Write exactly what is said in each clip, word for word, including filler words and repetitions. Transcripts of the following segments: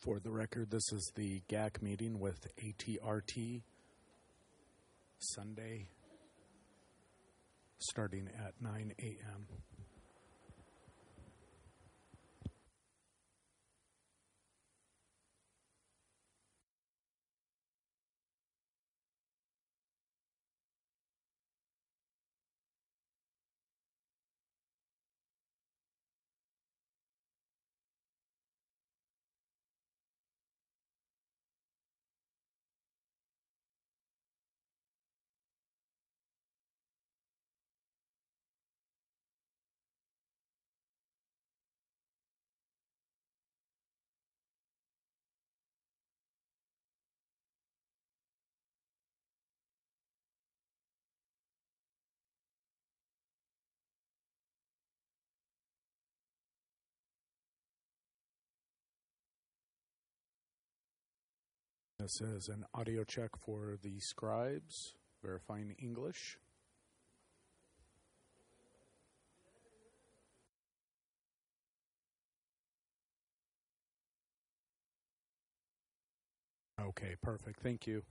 For the record, this is the G A C meeting with A T R T, Sunday, starting at nine a.m. This is an audio check for the scribes, verifying English. Okay, perfect. Thank you.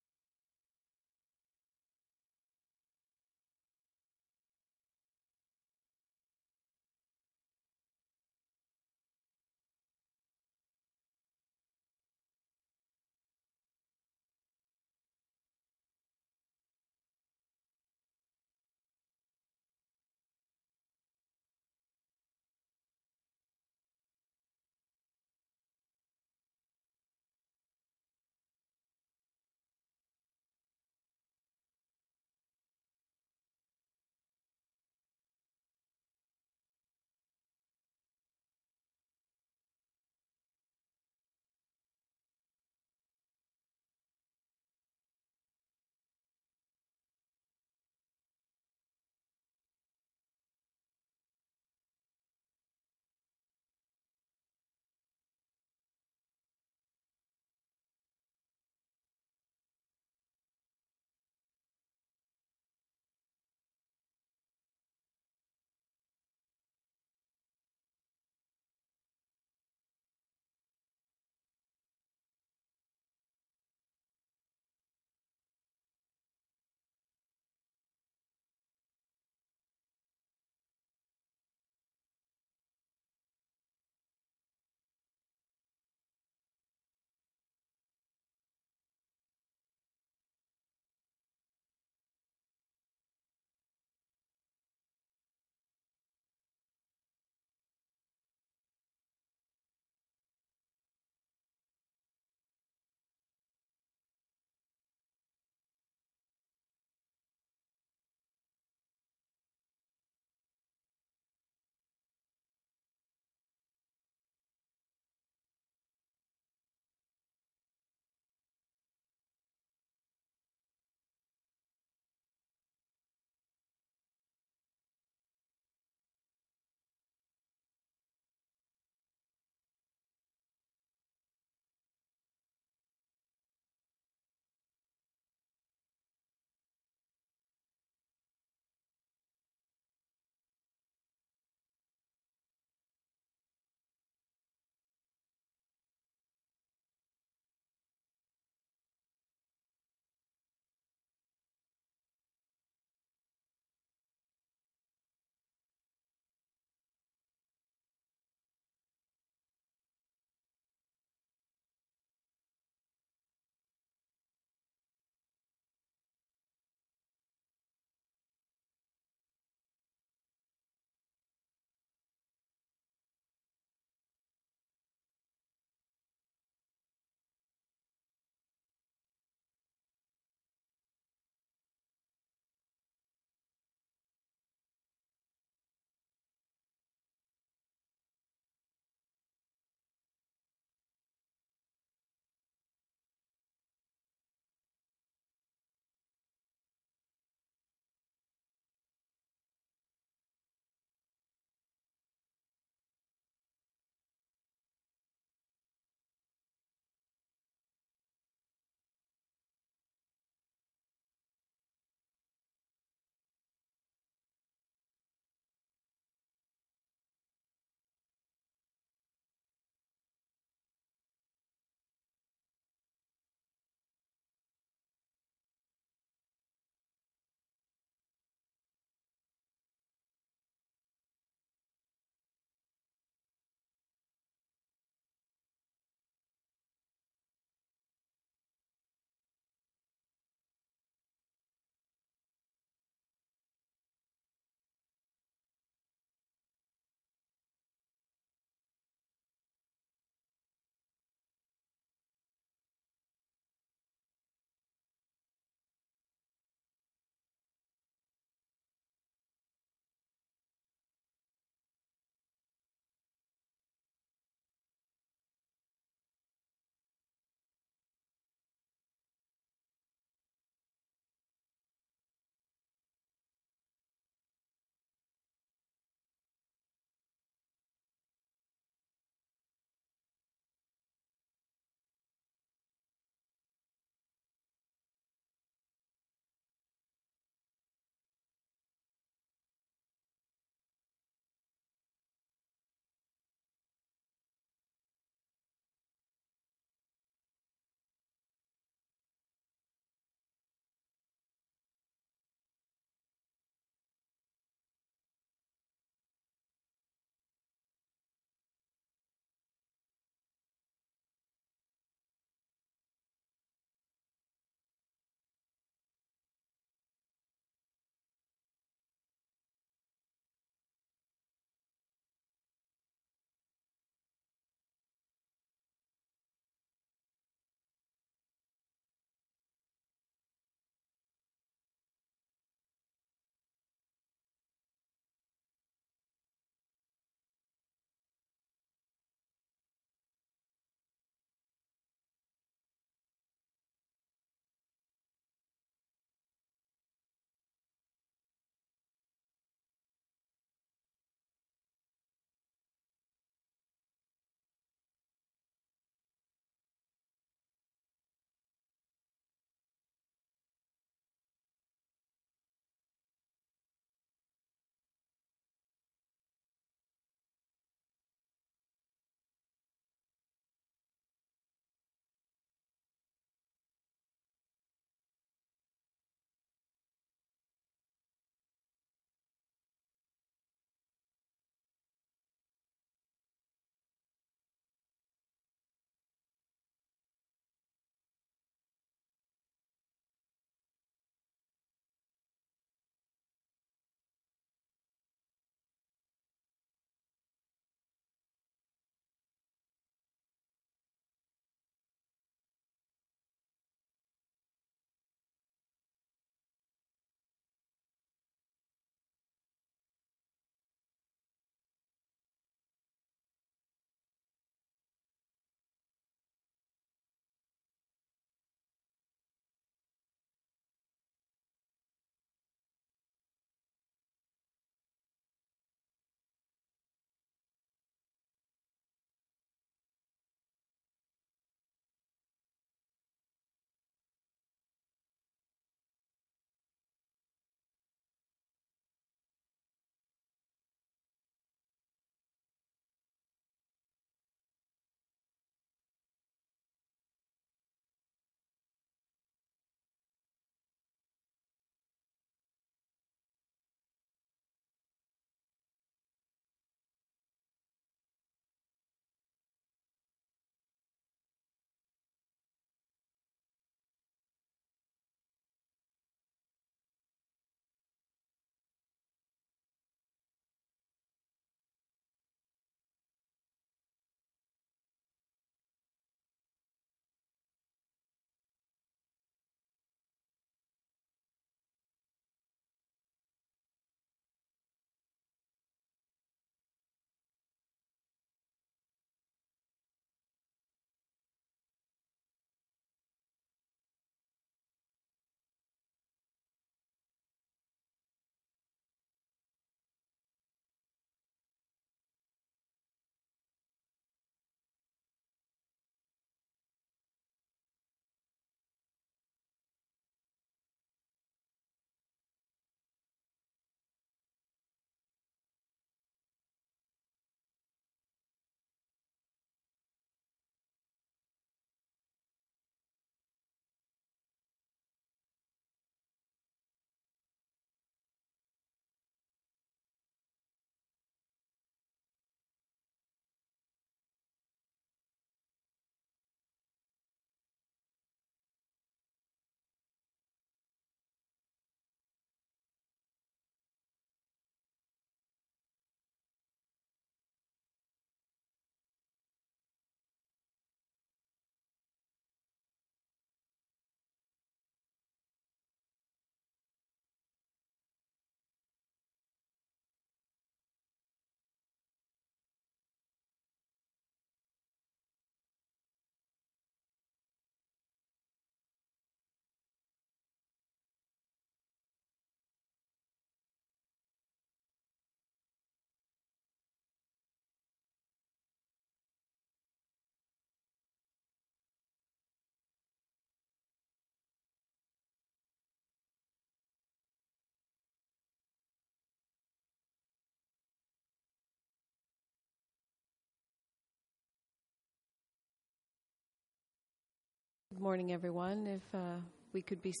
Good morning, everyone. If uh, we could be...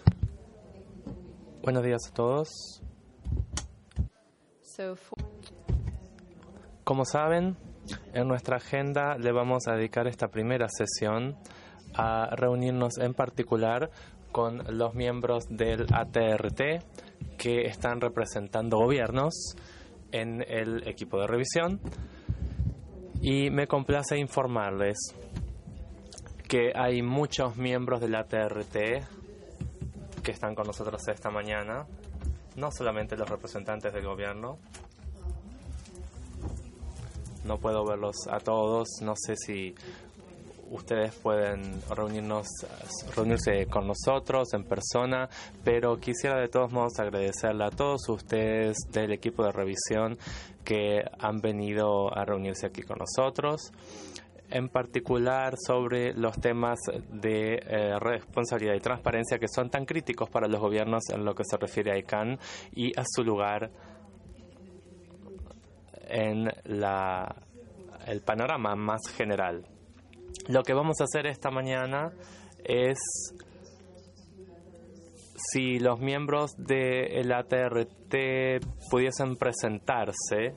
Buenos días a todos. So for... Como saben, en nuestra agenda le vamos a dedicar esta primera sesión a reunirnos en particular con los miembros del A T R T que están representando gobiernos en el equipo de revisión. Y me complace informarles que hay muchos miembros del A T R T que están con nosotros esta mañana, no solamente los representantes del gobierno. No puedo verlos a todos, no sé si ustedes pueden reunirnos, reunirse con nosotros en persona, pero quisiera de todos modos agradecerle a todos ustedes del equipo de revisión que han venido a reunirse aquí con nosotros, en particular sobre los temas de eh, responsabilidad y transparencia que son tan críticos para los gobiernos en lo que se refiere a ICANN y a su lugar en la, el panorama más general. Lo que vamos a hacer esta mañana es, si los miembros del A T R T pudiesen presentarse,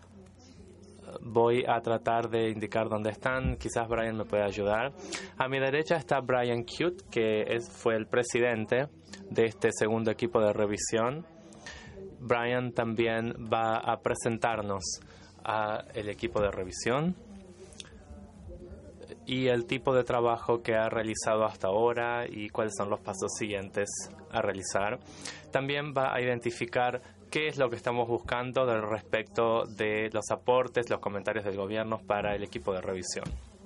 voy a tratar de indicar dónde están. Quizás Brian me pueda ayudar. A mi derecha está Brian Cute, que es, fue el presidente de este segundo equipo de revisión. Brian también va a presentarnos al equipo de revisión y el tipo de trabajo que ha realizado hasta ahora y cuáles son los pasos siguientes a realizar. También va a identificar qué es lo que estamos buscando del respecto de los aportes, los comentarios del gobierno para el equipo de revisión.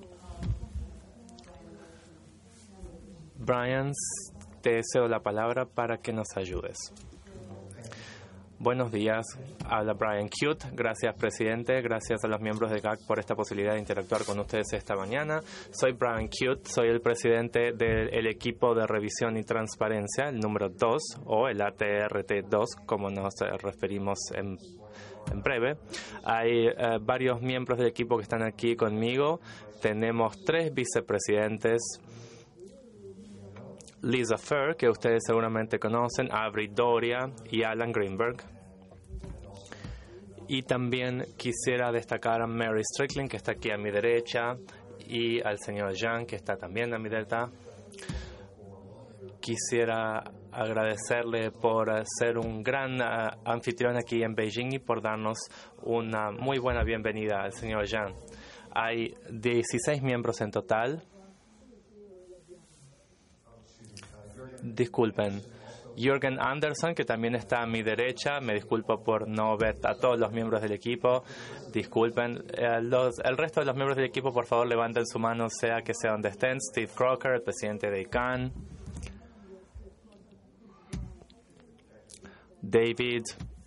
Brian, te cedo la palabra para que nos ayudes. Buenos días, habla Brian Cute. Gracias, presidente. Gracias a los miembros de G A C por esta posibilidad de interactuar con ustedes esta mañana. Soy Brian Cute, soy el presidente del equipo de revisión y transparencia, el número dos, o el A T R T dos, como nos referimos en, en breve. Hay uh, varios miembros del equipo que están aquí conmigo. Tenemos tres vicepresidentes: Lisa Fair, que ustedes seguramente conocen, Avery Doria y Alan Greenberg. Y también quisiera destacar a Mary Strickland, que está aquí a mi derecha, y al señor Jean, que está también a mi derecha. Quisiera agradecerle por ser un gran uh, anfitrión aquí en Beijing y por darnos una muy buena bienvenida al señor Jean. Hay dieciséis miembros en total. Disculpen, Jürgen Anderson, que también está a mi derecha. Me disculpo por no ver a todos los miembros del equipo. Disculpen. Eh, los, el resto de los miembros del equipo, por favor, levanten su mano, sea que sea donde estén. Steve Crocker, el presidente de ICANN. David.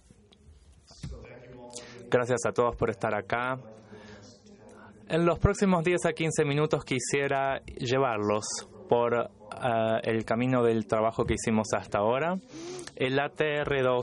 Gracias a todos por estar acá. En los próximos diez a quince minutos quisiera llevarlos por uh, el camino del trabajo que hicimos hasta ahora. El A T R dos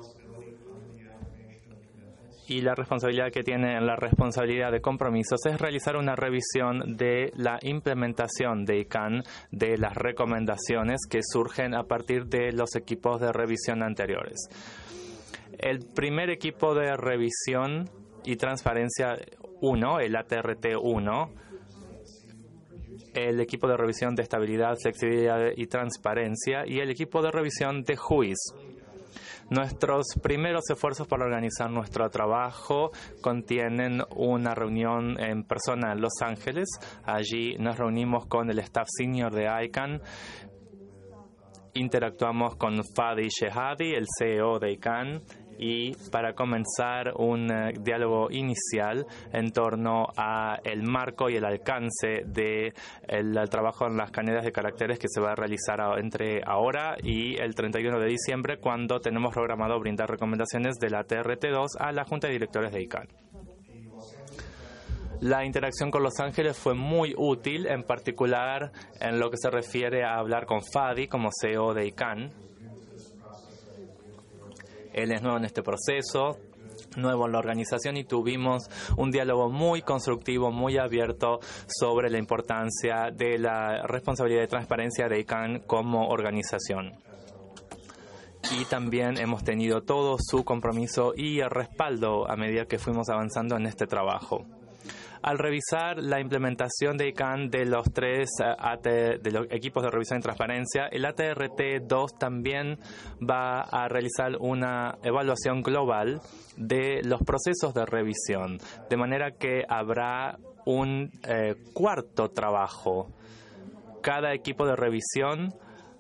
y la responsabilidad que tiene en la responsabilidad de compromisos es realizar una revisión de la implementación de ICANN, de las recomendaciones que surgen a partir de los equipos de revisión anteriores. El primer equipo de revisión y transparencia uno, el A T R T uno, el equipo de revisión de estabilidad, flexibilidad y transparencia y el equipo de revisión de juicio. Nuestros primeros esfuerzos para organizar nuestro trabajo contienen una reunión en persona en Los Ángeles. Allí nos reunimos con el staff senior de ICANN. Interactuamos con Fadi Shehadi, el C E O de ICANN, y para comenzar un uh, diálogo inicial en torno a el marco y el alcance de el, el trabajo en las cadenas de caracteres que se va a realizar a, entre ahora y el treinta y uno de diciembre, cuando tenemos programado brindar recomendaciones de la T R T dos a la Junta de Directores de ICANN. La interacción con Los Ángeles fue muy útil, en particular en lo que se refiere a hablar con Fadi como C E O de ICANN. Él es nuevo en este proceso, nuevo en la organización y tuvimos un diálogo muy constructivo, muy abierto sobre la importancia de la responsabilidad y transparencia de I C A N como organización. Y también hemos tenido todo su compromiso y respaldo a medida que fuimos avanzando en este trabajo. Al revisar la implementación de I C A N de los tres A T, de los equipos de revisión y transparencia, el A T R T dos también va a realizar una evaluación global de los procesos de revisión, de manera que habrá un eh, cuarto trabajo. Cada equipo de revisión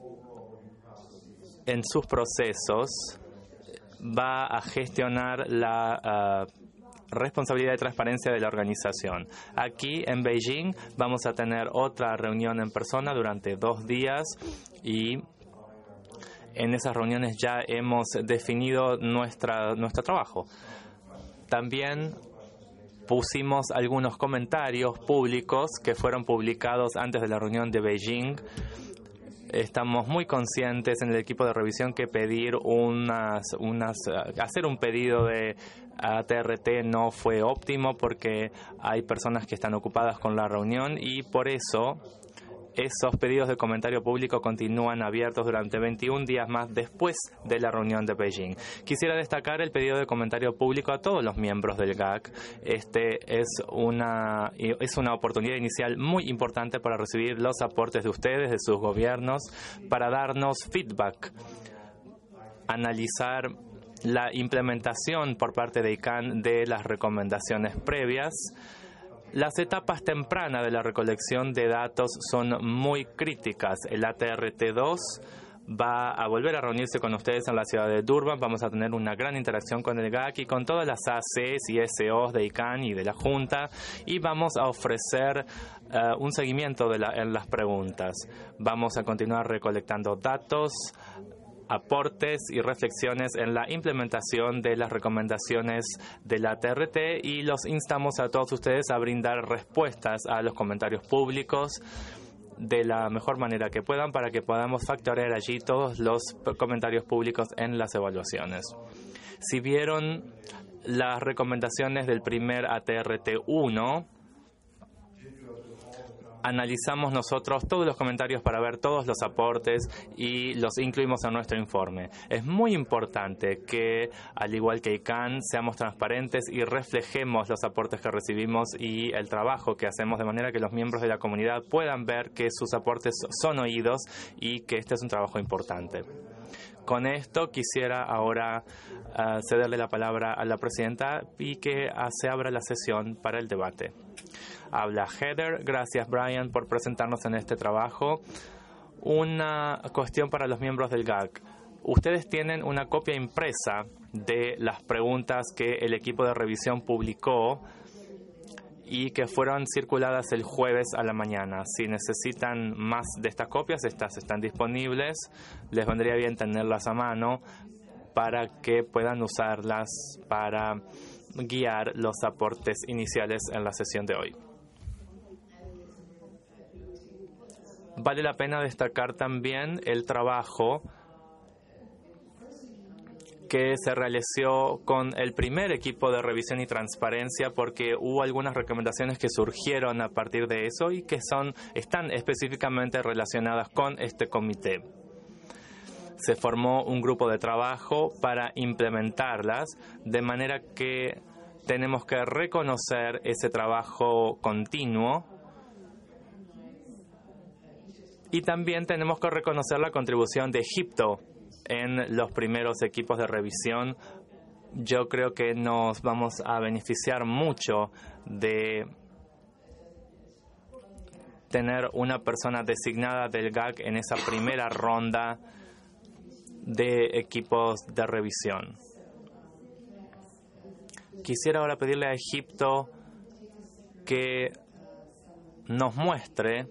en sus procesos va a gestionar la uh, responsabilidad de transparencia de la organización. Aquí en Beijing vamos a tener otra reunión en persona durante dos días y en esas reuniones ya hemos definido nuestra, nuestro trabajo. También pusimos algunos comentarios públicos que fueron publicados antes de la reunión de Beijing. Estamos muy conscientes en el equipo de revisión que pedir unas, unas, hacer un pedido de A T R T no fue óptimo porque hay personas que están ocupadas con la reunión y por eso esos pedidos de comentario público continúan abiertos durante veintiún días más después de la reunión de Beijing. Quisiera destacar el pedido de comentario público a todos los miembros del G A C. Este es una, es una oportunidad inicial muy importante para recibir los aportes de ustedes, de sus gobiernos, para darnos feedback, analizar la implementación por parte de I C A N de las recomendaciones previas. Las etapas tempranas de la recolección de datos son muy críticas. El A T R T dos va a volver a reunirse con ustedes en la ciudad de Durban. Vamos a tener una gran interacción con el G A C y con todas las A Cs y S Os de I C A N y de la Junta y vamos a ofrecer uh, un seguimiento de la, en las preguntas. Vamos a continuar recolectando datos, aportes y reflexiones en la implementación de las recomendaciones de la A T R T y los instamos a todos ustedes a brindar respuestas a los comentarios públicos de la mejor manera que puedan para que podamos factorear allí todos los comentarios públicos en las evaluaciones. Si vieron las recomendaciones del primer A T R T uno, analizamos nosotros todos los comentarios para ver todos los aportes y los incluimos en nuestro informe. Es muy importante que, al igual que I C A N, seamos transparentes y reflejemos los aportes que recibimos y el trabajo que hacemos de manera que los miembros de la comunidad puedan ver que sus aportes son oídos y que este es un trabajo importante. Con esto quisiera ahora uh, cederle la palabra a la presidenta y que uh, se abra la sesión para el debate. Habla Heather. Gracias, Brian, por presentarnos en este trabajo. Una cuestión para los miembros del G A C. Ustedes tienen una copia impresa de las preguntas que el equipo de revisión publicó y que fueron circuladas el jueves a la mañana. Si necesitan más de estas copias, estas están disponibles. Les vendría bien tenerlas a mano para que puedan usarlas para guiar los aportes iniciales en la sesión de hoy. Vale la pena destacar también el trabajo que se realizó con el primer equipo de revisión y transparencia, porque hubo algunas recomendaciones que surgieron a partir de eso y que son, están específicamente relacionadas con este comité. Se formó un grupo de trabajo para implementarlas, de manera que tenemos que reconocer ese trabajo continuo y también tenemos que reconocer la contribución de Egipto en los primeros equipos de revisión. Yo creo que nos vamos a beneficiar mucho de tener una persona designada del G A C en esa primera ronda de equipos de revisión. Quisiera ahora pedirle a Egipto que nos muestre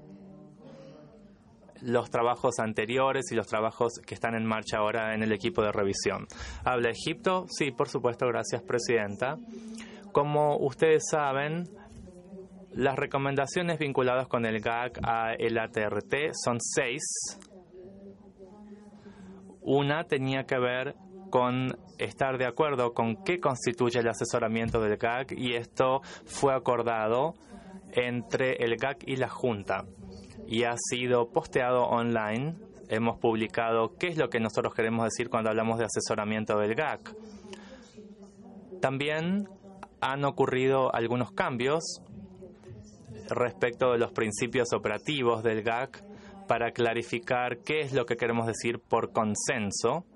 los trabajos anteriores y los trabajos que están en marcha ahora en el equipo de revisión. ¿Habla Egipto? Sí, por supuesto. Gracias, Presidenta. Como ustedes saben, las recomendaciones vinculadas con el G A C a el A T R T son seis. Una tenía que ver con estar de acuerdo con qué constituye el asesoramiento del G A C, y esto fue acordado entre el G A C y la Junta y ha sido posteado online. Hemos publicado qué es lo que nosotros queremos decir cuando hablamos de asesoramiento del G A C. También han ocurrido algunos cambios respecto de los principios operativos del G A C para clarificar qué es lo que queremos decir por consenso.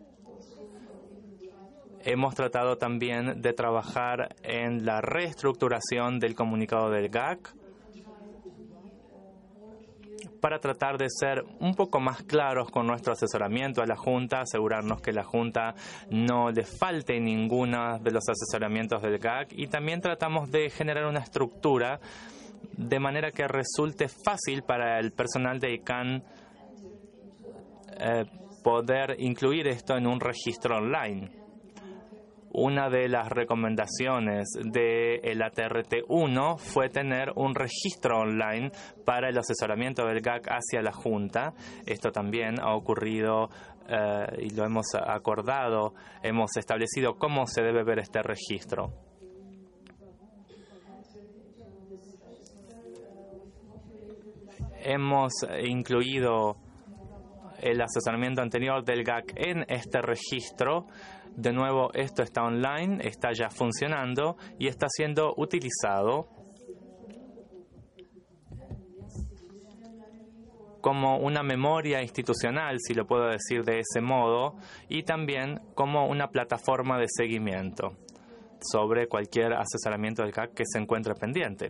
Hemos tratado también de trabajar en la reestructuración del comunicado del G A C para tratar de ser un poco más claros con nuestro asesoramiento a la Junta, asegurarnos que la Junta no le falte ninguno de los asesoramientos del G A C, y también tratamos de generar una estructura de manera que resulte fácil para el personal de I C A N eh, poder incluir esto en un registro online. Una de las recomendaciones del A T R T uno fue tener un registro online para el asesoramiento del G A C hacia la Junta. Esto también ha ocurrido eh, y lo hemos acordado. Hemos establecido cómo se debe ver este registro. Hemos incluido el asesoramiento anterior del G A C en este registro. De nuevo, esto está online, está ya funcionando y está siendo utilizado como una memoria institucional, si lo puedo decir de ese modo, y también como una plataforma de seguimiento sobre cualquier asesoramiento del G A C que se encuentre pendiente.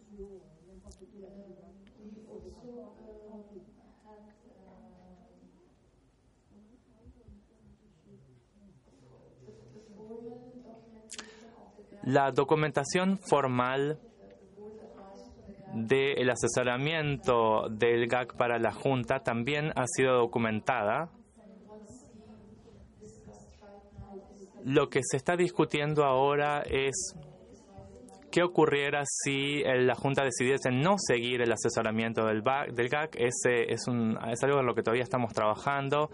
La documentación formal del asesoramiento del G A C para la Junta también ha sido documentada. Lo que se está discutiendo ahora es qué ocurriera si la Junta decidiese no seguir el asesoramiento del, del G A C. Ese es, un, es algo en lo que todavía estamos trabajando.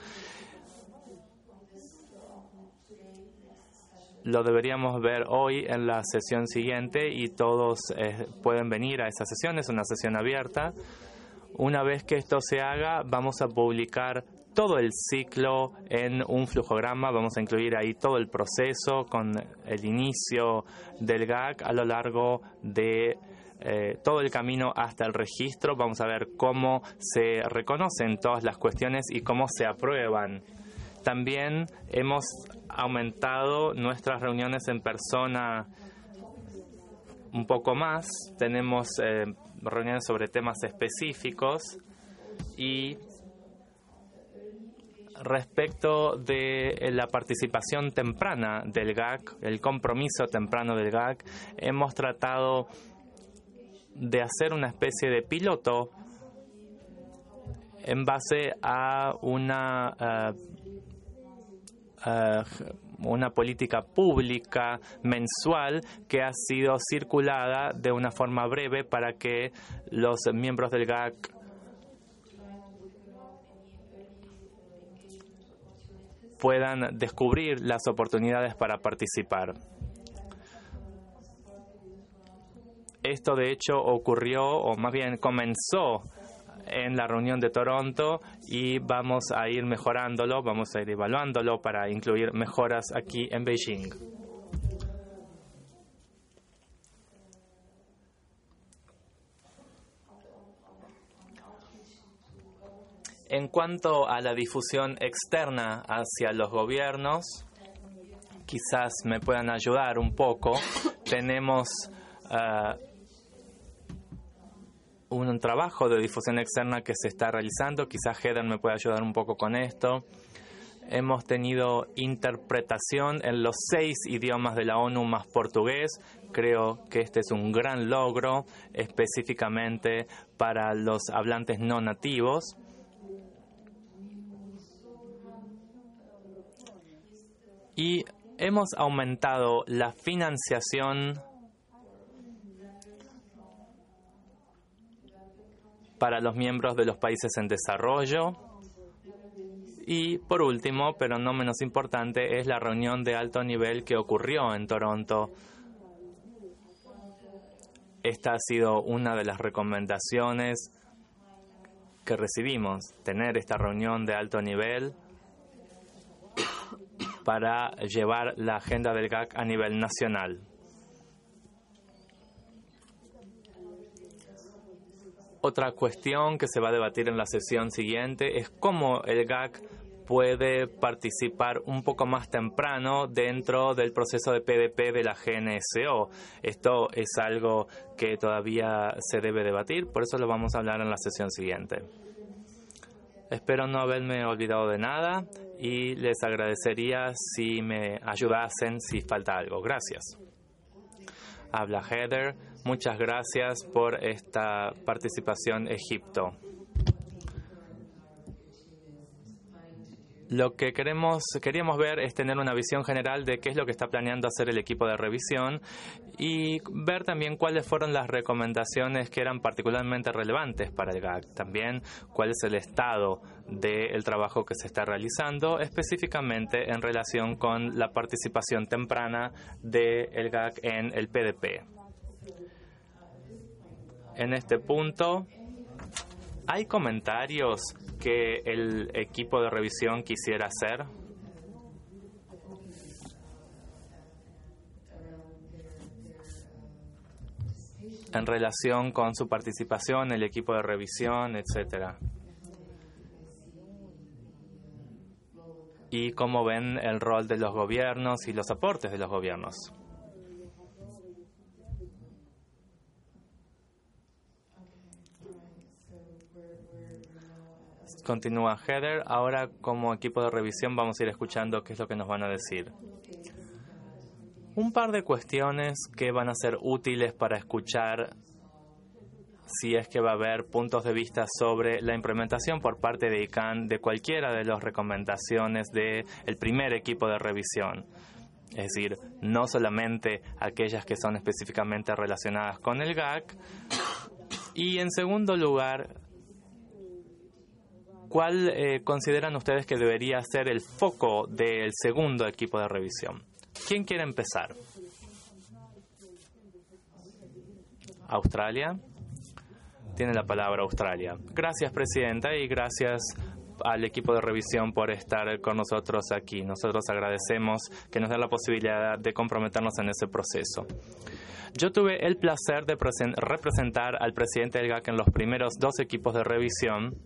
Lo deberíamos ver hoy en la sesión siguiente y todos eh, pueden venir a esa sesión. Es una sesión abierta. Una vez que esto se haga, vamos a publicar todo el ciclo en un flujograma. Vamos a incluir ahí todo el proceso con el inicio del G A C a lo largo de eh, todo el camino hasta el registro. Vamos a ver cómo se reconocen todas las cuestiones y cómo se aprueban. También hemos aumentado nuestras reuniones en persona un poco más. Tenemos eh, reuniones sobre temas específicos, y respecto de la participación temprana del G A C, el compromiso temprano del G A C, hemos tratado de hacer una especie de piloto en base a una uh, Uh, una política pública mensual que ha sido circulada de una forma breve para que los miembros del G A C puedan descubrir las oportunidades para participar. Esto, de hecho, ocurrió, o más bien comenzó, en la reunión de Toronto, y vamos a ir mejorándolo, vamos a ir evaluándolo para incluir mejoras aquí en Beijing. En cuanto a la difusión externa hacia los gobiernos, quizás me puedan ayudar un poco. Tenemos uh, un trabajo de difusión externa que se está realizando. Quizás Heather me pueda ayudar un poco con esto. Hemos tenido interpretación en los seis idiomas de la ONU más portugués. Creo que este es un gran logro, específicamente para los hablantes no nativos. Y hemos aumentado la financiación para los miembros de los países en desarrollo, Y por último, pero no menos importante, es la reunión de alto nivel que ocurrió en Toronto. Esta ha sido una de las recomendaciones que recibimos, tener esta reunión de alto nivel para llevar la agenda del G A C a nivel nacional. Otra cuestión que se va a debatir en la sesión siguiente es cómo el G A C puede participar un poco más temprano dentro del proceso de P D P de la G N S O. Esto es algo que todavía se debe debatir, por eso lo vamos a hablar en la sesión siguiente. Espero no haberme olvidado de nada y les agradecería si me ayudasen si falta algo. Gracias. Habla Heather. Muchas gracias por esta participación, Egipto. Lo que queremos, queríamos ver es tener una visión general de qué es lo que está planeando hacer el equipo de revisión y ver también cuáles fueron las recomendaciones que eran particularmente relevantes para el G A C. También cuál es el estado del trabajo que se está realizando, específicamente en relación con la participación temprana del G A C en el P D P. En este punto, ¿hay comentarios que el equipo de revisión quisiera hacer? En relación con su participación, el equipo de revisión, etcétera. Y cómo ven el rol de los gobiernos y los aportes de los gobiernos. Continúa Heather. Ahora, como equipo de revisión, vamos a ir escuchando qué es lo que nos van a decir. Un par de cuestiones que van a ser útiles para escuchar si es que va a haber puntos de vista sobre la implementación por parte de I C A N de cualquiera de las recomendaciones del primer equipo de revisión. Es decir, no solamente aquellas que son específicamente relacionadas con el G A C. Y en segundo lugar, ¿cuál eh, consideran ustedes que debería ser el foco del segundo equipo de revisión? ¿Quién quiere empezar? Australia. Tiene la palabra Australia. Gracias, Presidenta, y gracias al equipo de revisión por estar con nosotros aquí. Nosotros agradecemos que nos den la posibilidad de comprometernos en ese proceso. Yo tuve el placer de representar al presidente del G A C en los primeros dos equipos de revisión.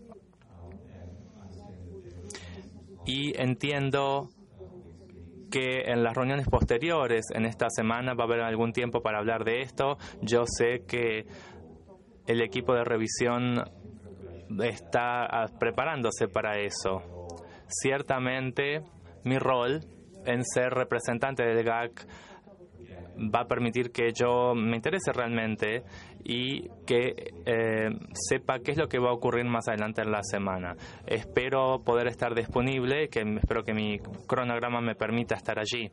Y entiendo que en las reuniones posteriores, en esta semana, va a haber algún tiempo para hablar de esto. Yo sé que el equipo de revisión está preparándose para eso. Ciertamente, mi rol en ser representante del G A C va a permitir que yo me interese realmente y que eh, sepa qué es lo que va a ocurrir más adelante en la semana. Espero poder estar disponible, que espero que mi cronograma me permita estar allí.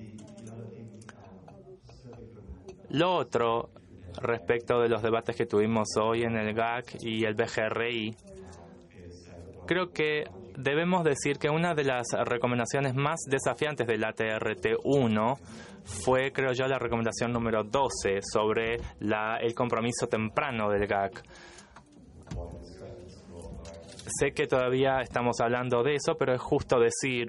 Lo otro, respecto de los debates que tuvimos hoy en el G A C y el B G R I, creo que debemos decir que una de las recomendaciones más desafiantes del A T R T uno fue, creo yo, la recomendación número doce sobre la, el compromiso temprano del G A C. Sé que todavía estamos hablando de eso, pero es justo decir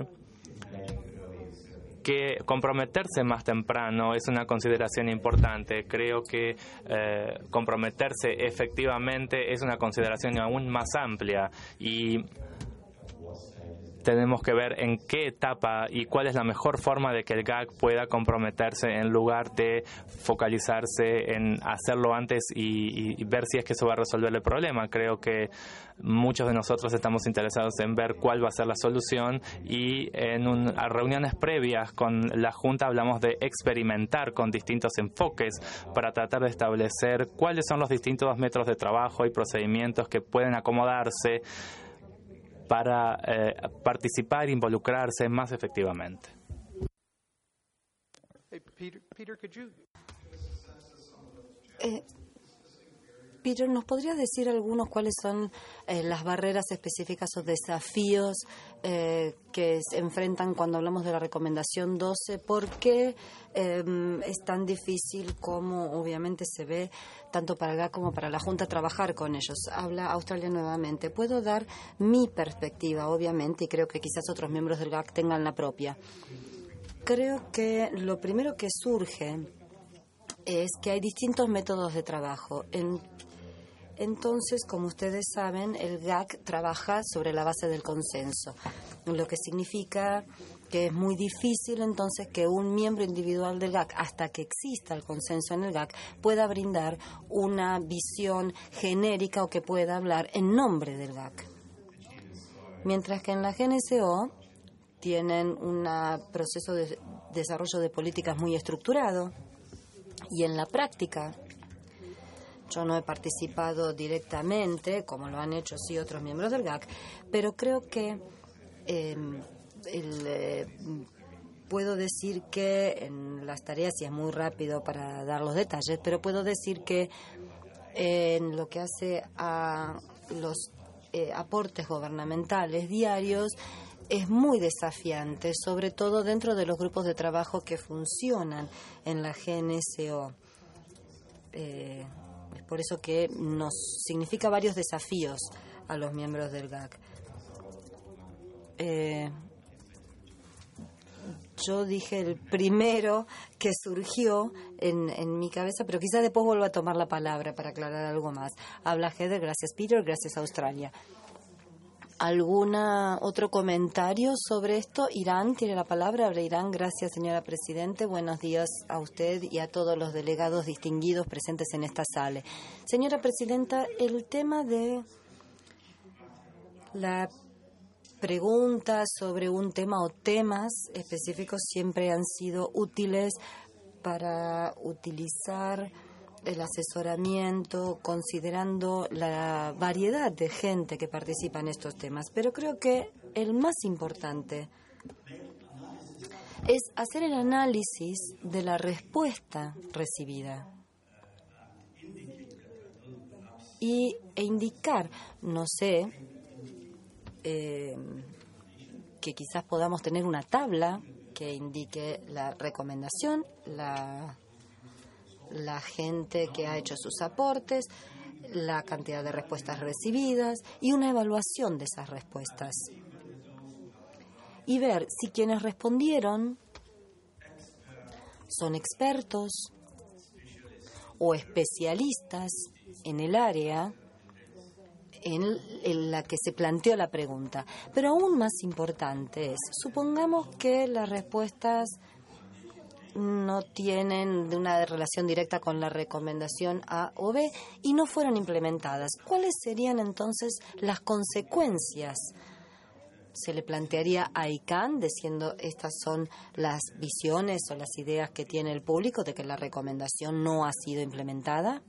que comprometerse más temprano es una consideración importante. Creo que eh, comprometerse efectivamente es una consideración aún más amplia y tenemos que ver en qué etapa y cuál es la mejor forma de que el G A C pueda comprometerse en lugar de focalizarse en hacerlo antes y, y ver si es que eso va a resolver el problema. Creo que muchos de nosotros estamos interesados en ver cuál va a ser la solución y en un, a reuniones previas con la Junta hablamos de experimentar con distintos enfoques para tratar de establecer cuáles son los distintos métodos de trabajo y procedimientos que pueden acomodarse para eh, participar e involucrarse más efectivamente. Hey, Peter, Peter, could you... Eh, Peter, ¿nos podrías decir algunos cuáles son eh, las barreras específicas o desafíos eh, que se enfrentan cuando hablamos de la recomendación doce? ¿Por qué eh, es tan difícil como obviamente se ve tanto para el G A C como para la Junta trabajar con ellos? Habla Australia nuevamente. Puedo dar mi perspectiva, obviamente, y creo que quizás otros miembros del G A C tengan la propia. Creo que lo primero que surge es que hay distintos métodos de trabajo. En, entonces, como ustedes saben, el G A C trabaja sobre la base del consenso, lo que significa que es muy difícil entonces que un miembro individual del G A C, hasta que exista el consenso en el G A C, pueda brindar una visión genérica o que pueda hablar en nombre del G A C. Mientras que en la G N C O tienen un proceso de desarrollo de políticas muy estructurado. Y en la práctica, yo no he participado directamente, como lo han hecho sí otros miembros del G A C, pero creo que eh, el, eh, puedo decir que en las tareas, y es muy rápido para dar los detalles, pero puedo decir que en lo que hace a los eh, aportes gubernamentales diarios, es muy desafiante, sobre todo dentro de los grupos de trabajo que funcionan en la G N C O. Eh, es por eso que nos significa varios desafíos a los miembros del G A C. Eh, yo dije el primero que surgió en, en mi cabeza, pero quizás después vuelvo a tomar la palabra para aclarar algo más. Habla Heather, gracias Peter, gracias Australia. ¿Algún otro comentario sobre esto? Irán tiene la palabra. Habla Irán. Gracias, señora Presidente. Buenos días a usted y a todos los delegados distinguidos presentes en esta sala. Señora Presidenta, el tema de la pregunta sobre un tema o temas específicos siempre han sido útiles para utilizar el asesoramiento, considerando la variedad de gente que participa en estos temas. Pero creo que el más importante es hacer el análisis de la respuesta recibida y, e indicar, no sé, eh, que quizás podamos tener una tabla que indique la recomendación, la la gente que ha hecho sus aportes, la cantidad de respuestas recibidas y una evaluación de esas respuestas. Y ver si quienes respondieron son expertos o especialistas en el área en, en la que se planteó la pregunta. Pero aún más importante es, supongamos que las respuestas no tienen una relación directa con la recomendación A o B y no fueron implementadas. ¿Cuáles serían entonces las consecuencias? Se le plantearía a I C A N diciendo estas son las visiones o las ideas que tiene el público de que la recomendación no ha sido implementada.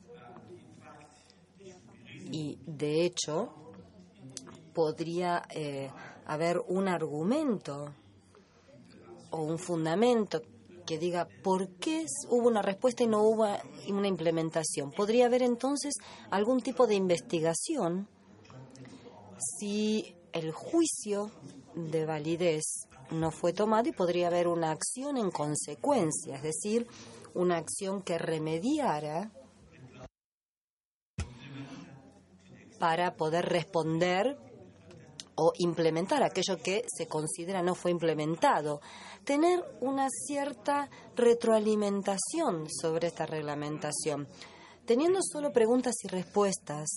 Y de hecho podría eh, haber un argumento o un fundamento que diga por qué hubo una respuesta y no hubo una implementación. Podría haber entonces algún tipo de investigación si el juicio de validez no fue tomado y podría haber una acción en consecuencia, es decir, una acción que remediara para poder responder o implementar aquello que se considera no fue implementado. Tener una cierta retroalimentación sobre esta reglamentación. Teniendo solo preguntas y respuestas,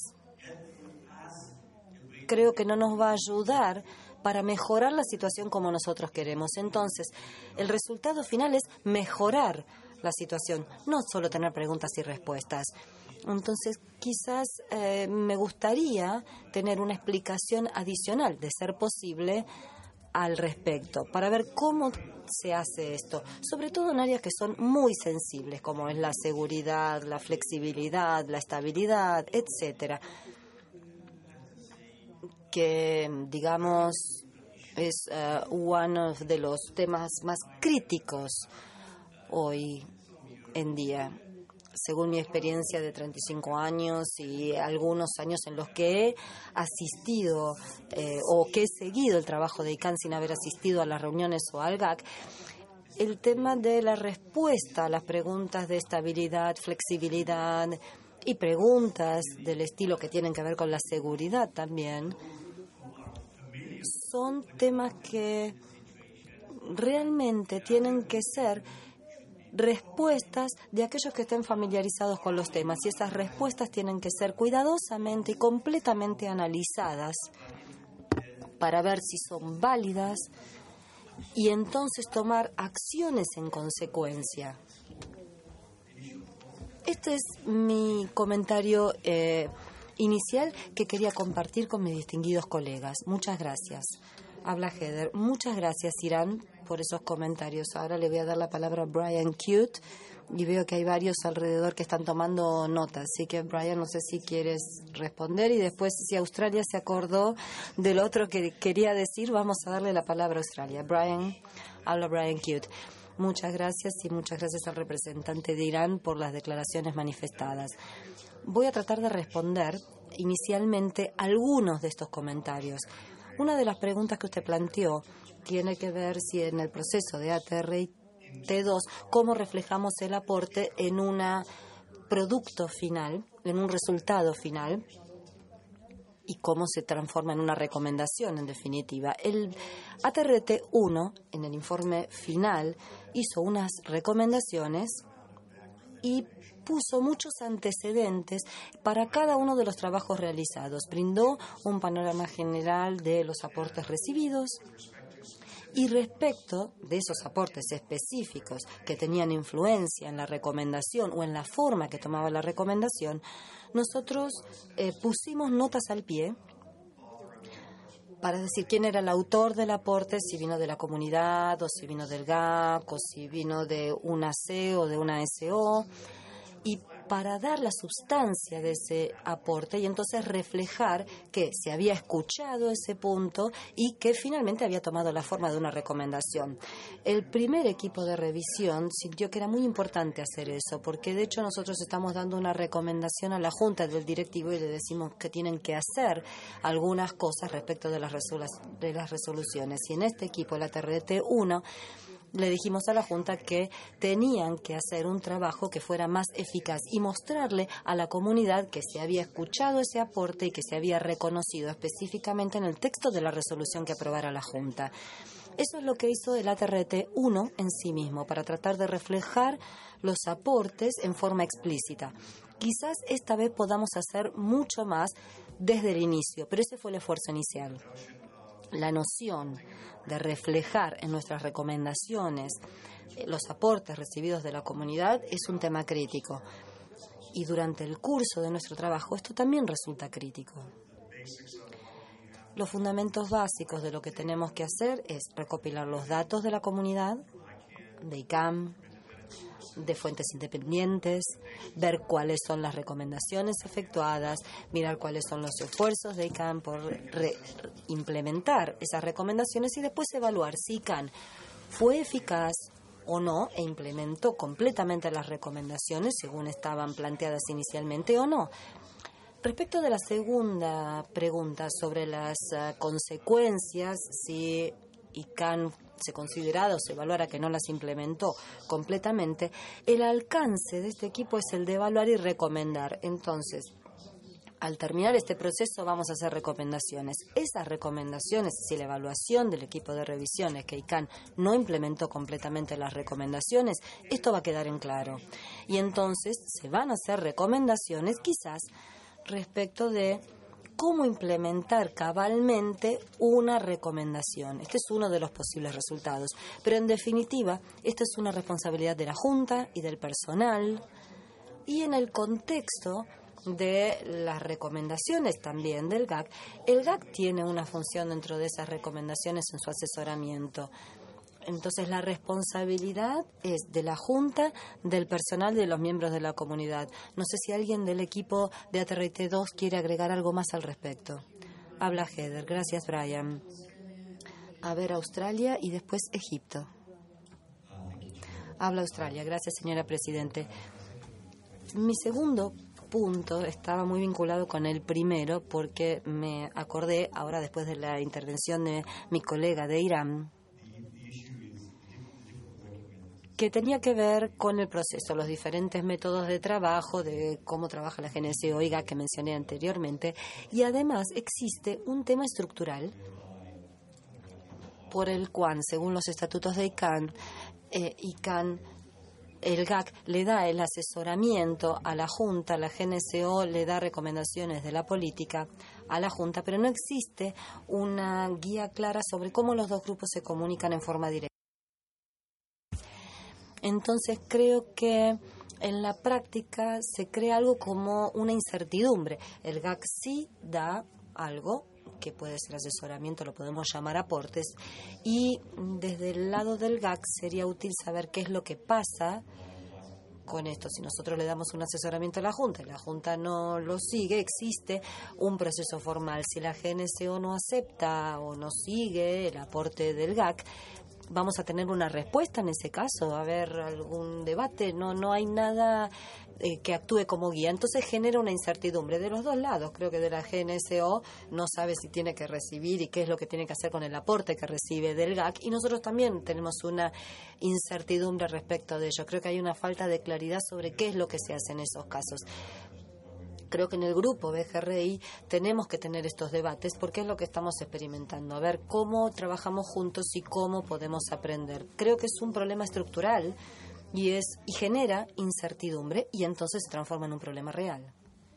creo que no nos va a ayudar para mejorar la situación como nosotros queremos. Entonces, el resultado final es mejorar la situación, no solo tener preguntas y respuestas. Entonces, quizás eh, me gustaría tener una explicación adicional, de ser posible, al respecto, para ver cómo se hace esto, sobre todo en áreas que son muy sensibles, como es la seguridad, la flexibilidad, la estabilidad, etcétera, que, digamos, es uh, uno de los temas más críticos hoy en día. según mi experiencia de treinta y cinco años y algunos años en los que he asistido eh, o que he seguido el trabajo de ICANN sin haber asistido a las reuniones o al G A C, el tema de la respuesta a las preguntas de estabilidad, flexibilidad y preguntas del estilo que tienen que ver con la seguridad también, son temas que realmente tienen que ser respuestas de aquellos que estén familiarizados con los temas, y esas respuestas tienen que ser cuidadosamente y completamente analizadas para ver si son válidas y entonces tomar acciones en consecuencia. Este es mi comentario eh, inicial que quería compartir con mis distinguidos colegas. Muchas gracias. Habla Heather. Muchas gracias, Irán, por esos comentarios. Ahora le voy a dar la palabra a Brian Cute y veo que hay varios alrededor que están tomando notas. Así que, Brian, no sé si quieres responder y después, si Australia se acordó del otro que quería decir, vamos a darle la palabra a Australia. Brian, habla Brian Cute. Muchas gracias y muchas gracias al representante de Irán por las declaraciones manifestadas. Voy a tratar de responder inicialmente algunos de estos comentarios. Una de las preguntas que usted planteó tiene que ver si en el proceso de A T R T dos, cómo reflejamos el aporte en un producto final, en un resultado final, y cómo se transforma en una recomendación, en definitiva. El A T R T uno, en el informe final, hizo unas recomendaciones y puso muchos antecedentes para cada uno de los trabajos realizados. Brindó un panorama general de los aportes recibidos y respecto de esos aportes específicos que tenían influencia en la recomendación o en la forma que tomaba la recomendación, nosotros eh, pusimos notas al pie para decir quién era el autor del aporte, si vino de la comunidad o si vino del G A C o si vino de una C o de una S O, y para dar la sustancia de ese aporte y entonces reflejar que se había escuchado ese punto y que finalmente había tomado la forma de una recomendación. El primer equipo de revisión sintió que era muy importante hacer eso, porque de hecho nosotros estamos dando una recomendación a la Junta del Directivo y le decimos que tienen que hacer algunas cosas respecto de las, resolu- de las resoluciones. Y en este equipo, el A T R T uno, le dijimos a la Junta que tenían que hacer un trabajo que fuera más eficaz y mostrarle a la comunidad que se había escuchado ese aporte y que se había reconocido específicamente en el texto de la resolución que aprobara la Junta. Eso es lo que hizo el A T R T uno en sí mismo, para tratar de reflejar los aportes en forma explícita. Quizás esta vez podamos hacer mucho más desde el inicio, pero ese fue el esfuerzo inicial. La noción de reflejar en nuestras recomendaciones los aportes recibidos de la comunidad es un tema crítico. Y durante el curso de nuestro trabajo esto también resulta crítico. Los fundamentos básicos de lo que tenemos que hacer es recopilar los datos de la comunidad, de ICANN, de fuentes independientes, ver cuáles son las recomendaciones efectuadas, mirar cuáles son los esfuerzos de ICANN por re- implementar esas recomendaciones y después evaluar si ICANN fue eficaz o no e implementó completamente las recomendaciones según estaban planteadas inicialmente o no. Respecto de la segunda pregunta sobre las uh, consecuencias, si ICANN se considerara o se evaluara que no las implementó completamente, el alcance de este equipo es el de evaluar y recomendar. Entonces, al terminar este proceso vamos a hacer recomendaciones. Esas recomendaciones, si la evaluación del equipo de revisiones que ICANN no implementó completamente las recomendaciones, esto va a quedar en claro. Y entonces se van a hacer recomendaciones quizás respecto de cómo implementar cabalmente una recomendación. Este es uno de los posibles resultados. Pero en definitiva, esta es una responsabilidad de la Junta y del personal. Y en el contexto de las recomendaciones también del G A C, el G A C tiene una función dentro de esas recomendaciones en su asesoramiento. Entonces, la responsabilidad es de la Junta, del personal y de los miembros de la comunidad. No sé si alguien del equipo de A T R T dos quiere agregar algo más al respecto. Habla Heather. Gracias, Brian. A ver, Australia y después Egipto. Habla Australia. Gracias, señora Presidente. Mi segundo punto estaba muy vinculado con el primero porque me acordé ahora después de la intervención de mi colega de Irán que tenía que ver con el proceso, los diferentes métodos de trabajo, de cómo trabaja la G N S O I G A C que mencioné anteriormente, y además existe un tema estructural por el cual, según los estatutos de ICANN, eh, ICANN el G A C le da el asesoramiento a la Junta, la G N S O le da recomendaciones de la política a la Junta, pero no existe una guía clara sobre cómo los dos grupos se comunican en forma directa. Entonces creo que en la práctica se crea algo como una incertidumbre. El G A C sí da algo que puede ser asesoramiento, lo podemos llamar aportes, y desde el lado del G A C sería útil saber qué es lo que pasa con esto. Si nosotros le damos un asesoramiento a la Junta y la Junta no lo sigue, existe un proceso formal. Si la G N S O no acepta o no sigue el aporte del G A C, vamos a tener una respuesta en ese caso, va a haber algún debate, no, no hay nada eh, que actúe como guía. Entonces genera una incertidumbre de los dos lados. Creo que de la G N S O no sabe si tiene que recibir y qué es lo que tiene que hacer con el aporte que recibe del G A C, y nosotros también tenemos una incertidumbre respecto de ello. Creo que hay una falta de claridad sobre qué es lo que se hace en esos casos. Creo que en el grupo B G R I tenemos que tener estos debates porque es lo que estamos experimentando, a ver cómo trabajamos juntos y cómo podemos aprender. Creo que es un problema estructural y es y genera incertidumbre y entonces se transforma en un problema real.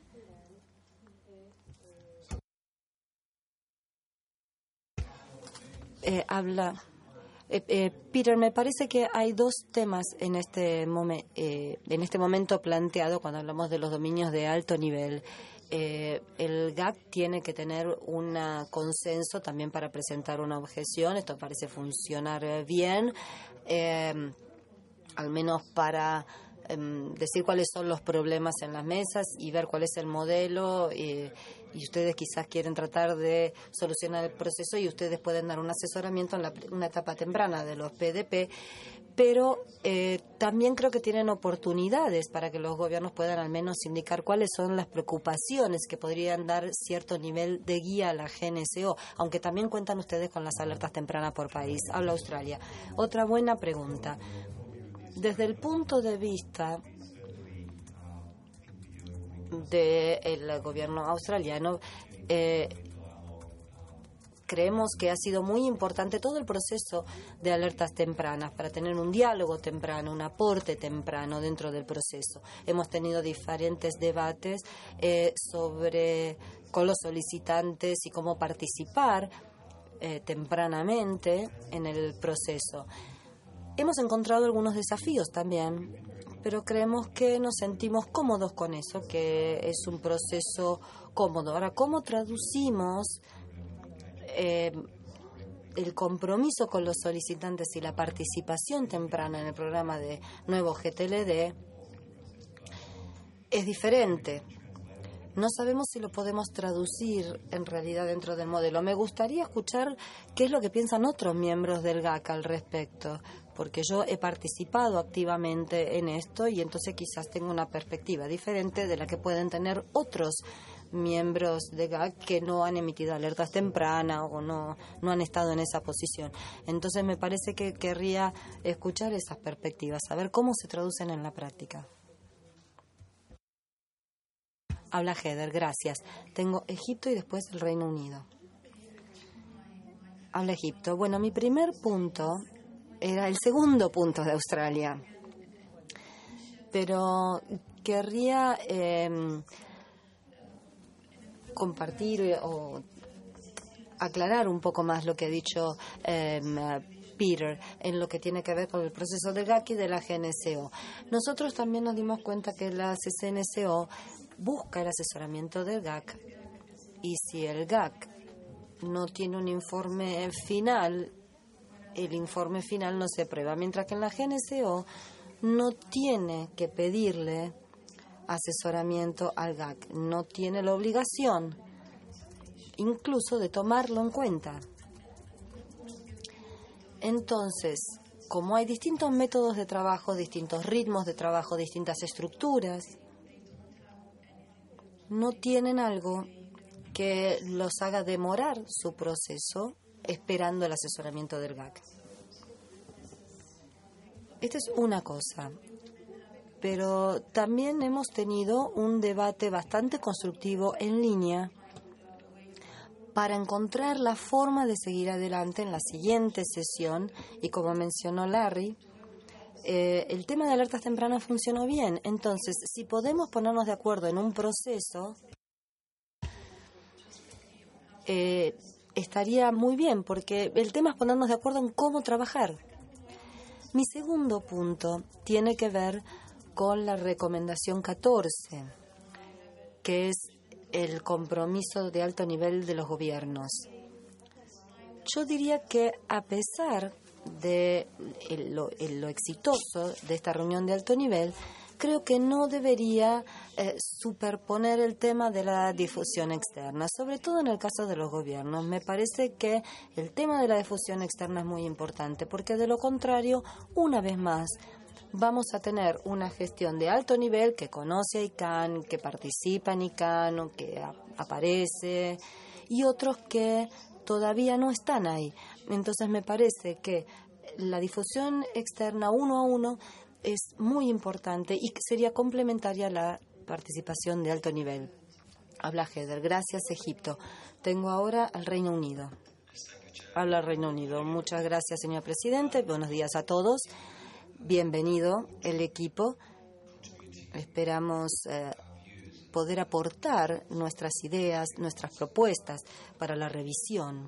Eh, habla... Eh, eh, Peter, me parece que hay dos temas en este, momen, eh, en este momento planteado cuando hablamos de los dominios de alto nivel. Eh, el G A C tiene que tener un consenso también para presentar una objeción. Esto parece funcionar bien, eh, al menos para eh, decir cuáles son los problemas en las mesas y ver cuál es el modelo. Eh, y ustedes quizás quieren tratar de solucionar el proceso y ustedes pueden dar un asesoramiento en la, una etapa temprana de los P D P, pero eh, también creo que tienen oportunidades para que los gobiernos puedan al menos indicar cuáles son las preocupaciones que podrían dar cierto nivel de guía a la G N S O, aunque también cuentan ustedes con las alertas tempranas por país. Habla Australia. Otra buena pregunta. Desde el punto de vista del gobierno australiano, eh, creemos que ha sido muy importante todo el proceso de alertas tempranas para tener un diálogo temprano, un aporte temprano dentro del proceso. Hemos tenido diferentes debates eh, sobre con los solicitantes y cómo participar eh, tempranamente en el proceso. Hemos encontrado algunos desafíos también, pero creemos que nos sentimos cómodos con eso, que es un proceso cómodo. Ahora, ¿cómo traducimos eh, el compromiso con los solicitantes y la participación temprana en el programa de nuevo G T L D? Es diferente. No sabemos si lo podemos traducir en realidad dentro del modelo. Me gustaría escuchar qué es lo que piensan otros miembros del G A C al respecto, porque yo he participado activamente en esto y entonces quizás tengo una perspectiva diferente de la que pueden tener otros miembros de G A C que no han emitido alertas tempranas o no, no han estado en esa posición. Entonces me parece que querría escuchar esas perspectivas, saber cómo se traducen en la práctica. Habla Heather, gracias. Tengo Egipto y después el Reino Unido. Habla Egipto. Bueno, mi primer punto era el segundo punto de Australia, pero querría eh, compartir o aclarar un poco más lo que ha dicho eh, Peter en lo que tiene que ver con el proceso del G A C y de la G N S O. Nosotros también nos dimos cuenta que la C N S O busca el asesoramiento del G A C y si el G A C no tiene un informe final, el informe final no se aprueba, mientras que en la G N S O no tiene que pedirle asesoramiento al G A C, no tiene la obligación incluso de tomarlo en cuenta. Entonces, como hay distintos métodos de trabajo, distintos ritmos de trabajo, distintas estructuras, no tienen algo que los haga demorar su proceso esperando el asesoramiento del G A C. Esta es una cosa, pero también hemos tenido un debate bastante constructivo en línea para encontrar la forma de seguir adelante en la siguiente sesión, y como mencionó Larry, eh, el tema de alertas tempranas funcionó bien. Entonces, si podemos ponernos de acuerdo en un proceso, eh, estaría muy bien, porque el tema es ponernos de acuerdo en cómo trabajar. Mi segundo punto tiene que ver con la recomendación catorce, que es el compromiso de alto nivel de los gobiernos. Yo diría que a pesar de lo, lo exitoso de esta reunión de alto nivel, creo que no debería eh, superponer el tema de la difusión externa, sobre todo en el caso de los gobiernos. Me parece que el tema de la difusión externa es muy importante, porque de lo contrario, una vez más, vamos a tener una gestión de alto nivel que conoce a I C A N, que participa en I C A N, que a, aparece, y otros que todavía no están ahí. Entonces me parece que la difusión externa uno a uno es muy importante y sería complementaria a la participación de alto nivel. Habla Heather. Gracias, Egipto. Tengo ahora al Reino Unido. Habla el Reino Unido. Muchas gracias, señor presidente. Buenos días a todos. Bienvenido el equipo. Esperamos eh, poder aportar nuestras ideas, nuestras propuestas para la revisión.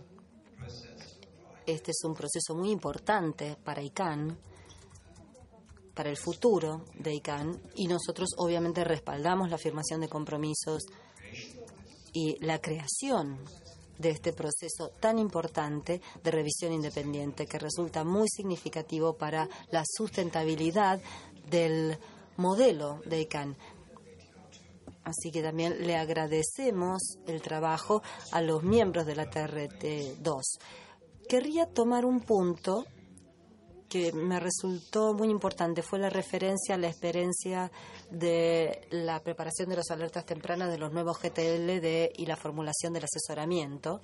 Este es un proceso muy importante para I C A N, para el futuro de I C A N, y nosotros obviamente respaldamos la afirmación de compromisos y la creación de este proceso tan importante de revisión independiente, que resulta muy significativo para la sustentabilidad del modelo de I C A N. Así que también le agradecemos el trabajo a los miembros de la T R T dos. Querría tomar un punto que me resultó muy importante. Fue la referencia a la experiencia de la preparación de las alertas tempranas de los nuevos G T L D y la formulación del asesoramiento.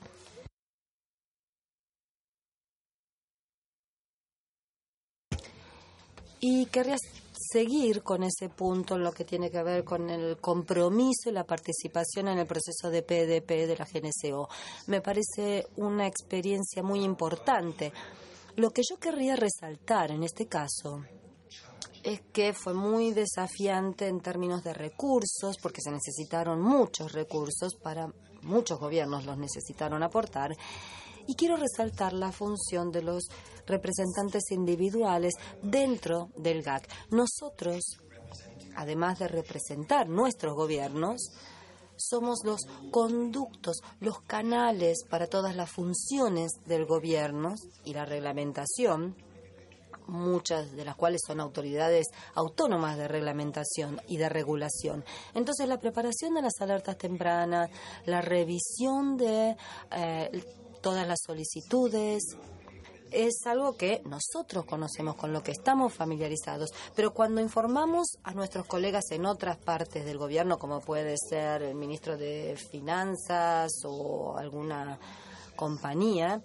Y querría seguir con ese punto en lo que tiene que ver con el compromiso y la participación en el proceso de P D P de la G N C O. Me parece una experiencia muy importante. Lo que yo querría resaltar en este caso es que fue muy desafiante en términos de recursos, porque se necesitaron muchos recursos, para muchos gobiernos los necesitaron aportar. Y quiero resaltar la función de los representantes individuales dentro del G A C. Nosotros, además de representar nuestros gobiernos, somos los conductos, los canales para todas las funciones del gobierno y la reglamentación, muchas de las cuales son autoridades autónomas de reglamentación y de regulación. Entonces, la preparación de las alertas tempranas, la revisión de eh, todas las solicitudes, es algo que nosotros conocemos, con lo que estamos familiarizados, pero cuando informamos a nuestros colegas en otras partes del gobierno, como puede ser el ministro de Finanzas o alguna compañía,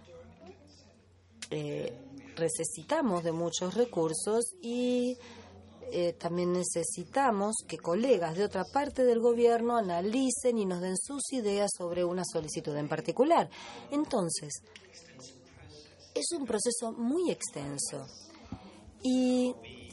eh, necesitamos de muchos recursos y eh, también necesitamos que colegas de otra parte del gobierno analicen y nos den sus ideas sobre una solicitud en particular. Entonces, es un proceso muy extenso y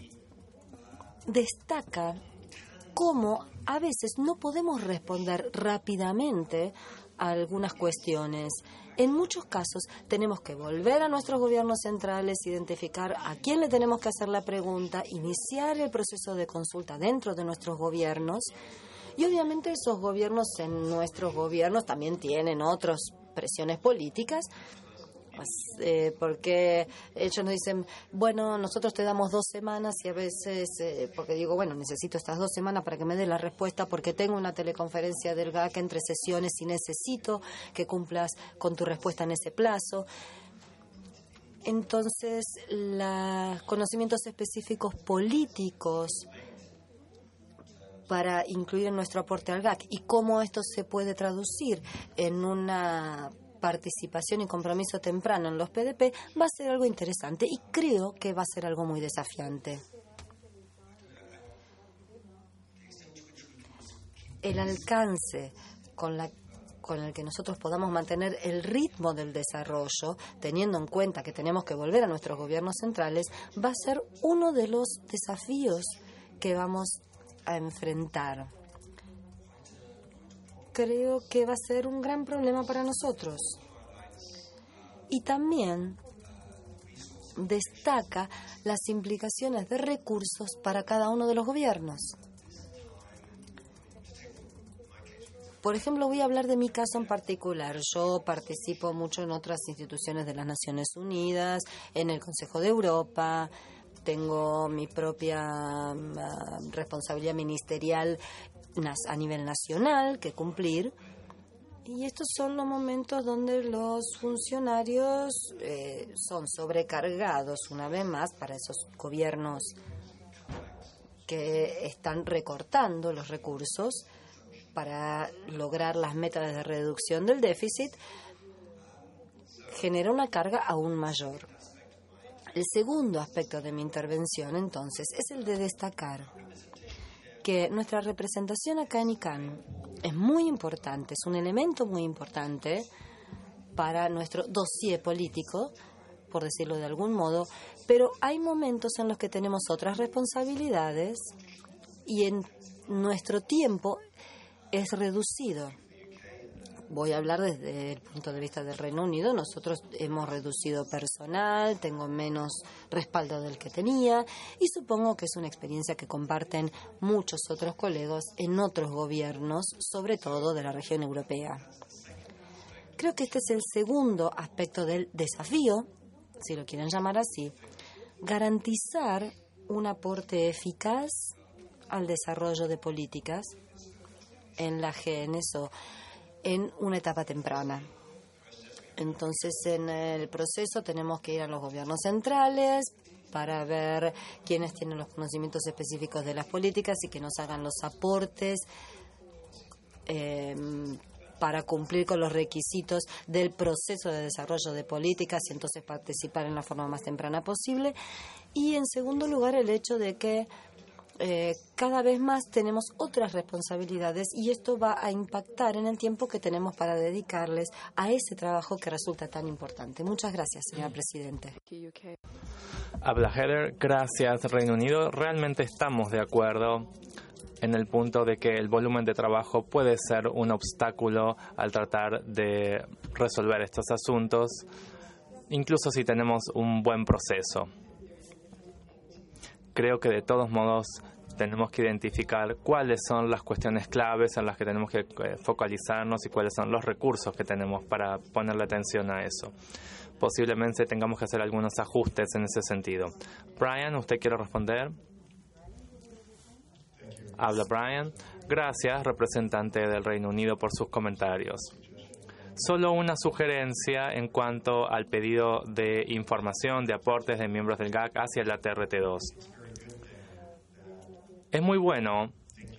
destaca cómo a veces no podemos responder rápidamente a algunas cuestiones. En muchos casos tenemos que volver a nuestros gobiernos centrales, identificar a quién le tenemos que hacer la pregunta, iniciar el proceso de consulta dentro de nuestros gobiernos. Y obviamente esos gobiernos en nuestros gobiernos también tienen otras presiones políticas, Eh, porque ellos nos dicen, bueno, nosotros te damos dos semanas y a veces, eh, porque digo, bueno, necesito estas dos semanas para que me dé la respuesta porque tengo una teleconferencia del G A C entre sesiones y necesito que cumplas con tu respuesta en ese plazo. Entonces, los conocimientos específicos políticos para incluir en nuestro aporte al G A C y cómo esto se puede traducir en una participación y compromiso temprano en los P D P va a ser algo interesante y creo que va a ser algo muy desafiante. El alcance con la con el que nosotros podamos mantener el ritmo del desarrollo, teniendo en cuenta que tenemos que volver a nuestros gobiernos centrales, va a ser uno de los desafíos que vamos a enfrentar. Creo que va a ser un gran problema para nosotros. Y también destaca las implicaciones de recursos para cada uno de los gobiernos. Por ejemplo, voy a hablar de mi caso en particular. Yo participo mucho en otras instituciones de las Naciones Unidas, en el Consejo de Europa, tengo mi propia uh, responsabilidad ministerial a nivel nacional que cumplir. Y estos son los momentos donde los funcionarios eh, son sobrecargados una vez más para esos gobiernos que están recortando los recursos para lograr las metas de reducción del déficit, genera una carga aún mayor. El segundo aspecto de mi intervención, entonces, es el de destacar que nuestra representación acá en I C A N es muy importante, es un elemento muy importante para nuestro dossier político, por decirlo de algún modo, pero hay momentos en los que tenemos otras responsabilidades y en nuestro tiempo es reducido. Voy a hablar desde el punto de vista del Reino Unido. Nosotros hemos reducido personal, tengo menos respaldo del que tenía y supongo que es una experiencia que comparten muchos otros colegas en otros gobiernos, sobre todo de la región europea. Creo que este es el segundo aspecto del desafío, si lo quieren llamar así, garantizar un aporte eficaz al desarrollo de políticas en la G N S O en una etapa temprana. Entonces, en el proceso tenemos que ir a los gobiernos centrales para ver quiénes tienen los conocimientos específicos de las políticas y que nos hagan los aportes eh, para cumplir con los requisitos del proceso de desarrollo de políticas y entonces participar en la forma más temprana posible. Y en segundo lugar, el hecho de que Eh, cada vez más tenemos otras responsabilidades y esto va a impactar en el tiempo que tenemos para dedicarles a ese trabajo que resulta tan importante. Muchas gracias, señora Presidente. Habla Heather. Gracias, Reino Unido. Realmente estamos de acuerdo en el punto de que el volumen de trabajo puede ser un obstáculo al tratar de resolver estos asuntos, incluso si tenemos un buen proceso. Creo que de todos modos tenemos que identificar cuáles son las cuestiones claves en las que tenemos que eh, focalizarnos y cuáles son los recursos que tenemos para ponerle atención a eso. Posiblemente tengamos que hacer algunos ajustes en ese sentido. Brian, ¿usted quiere responder? Habla Brian. Gracias, representante del Reino Unido, por sus comentarios. Solo una sugerencia en cuanto al pedido de información de aportes de miembros del G A C hacia la T R T dos. Es muy bueno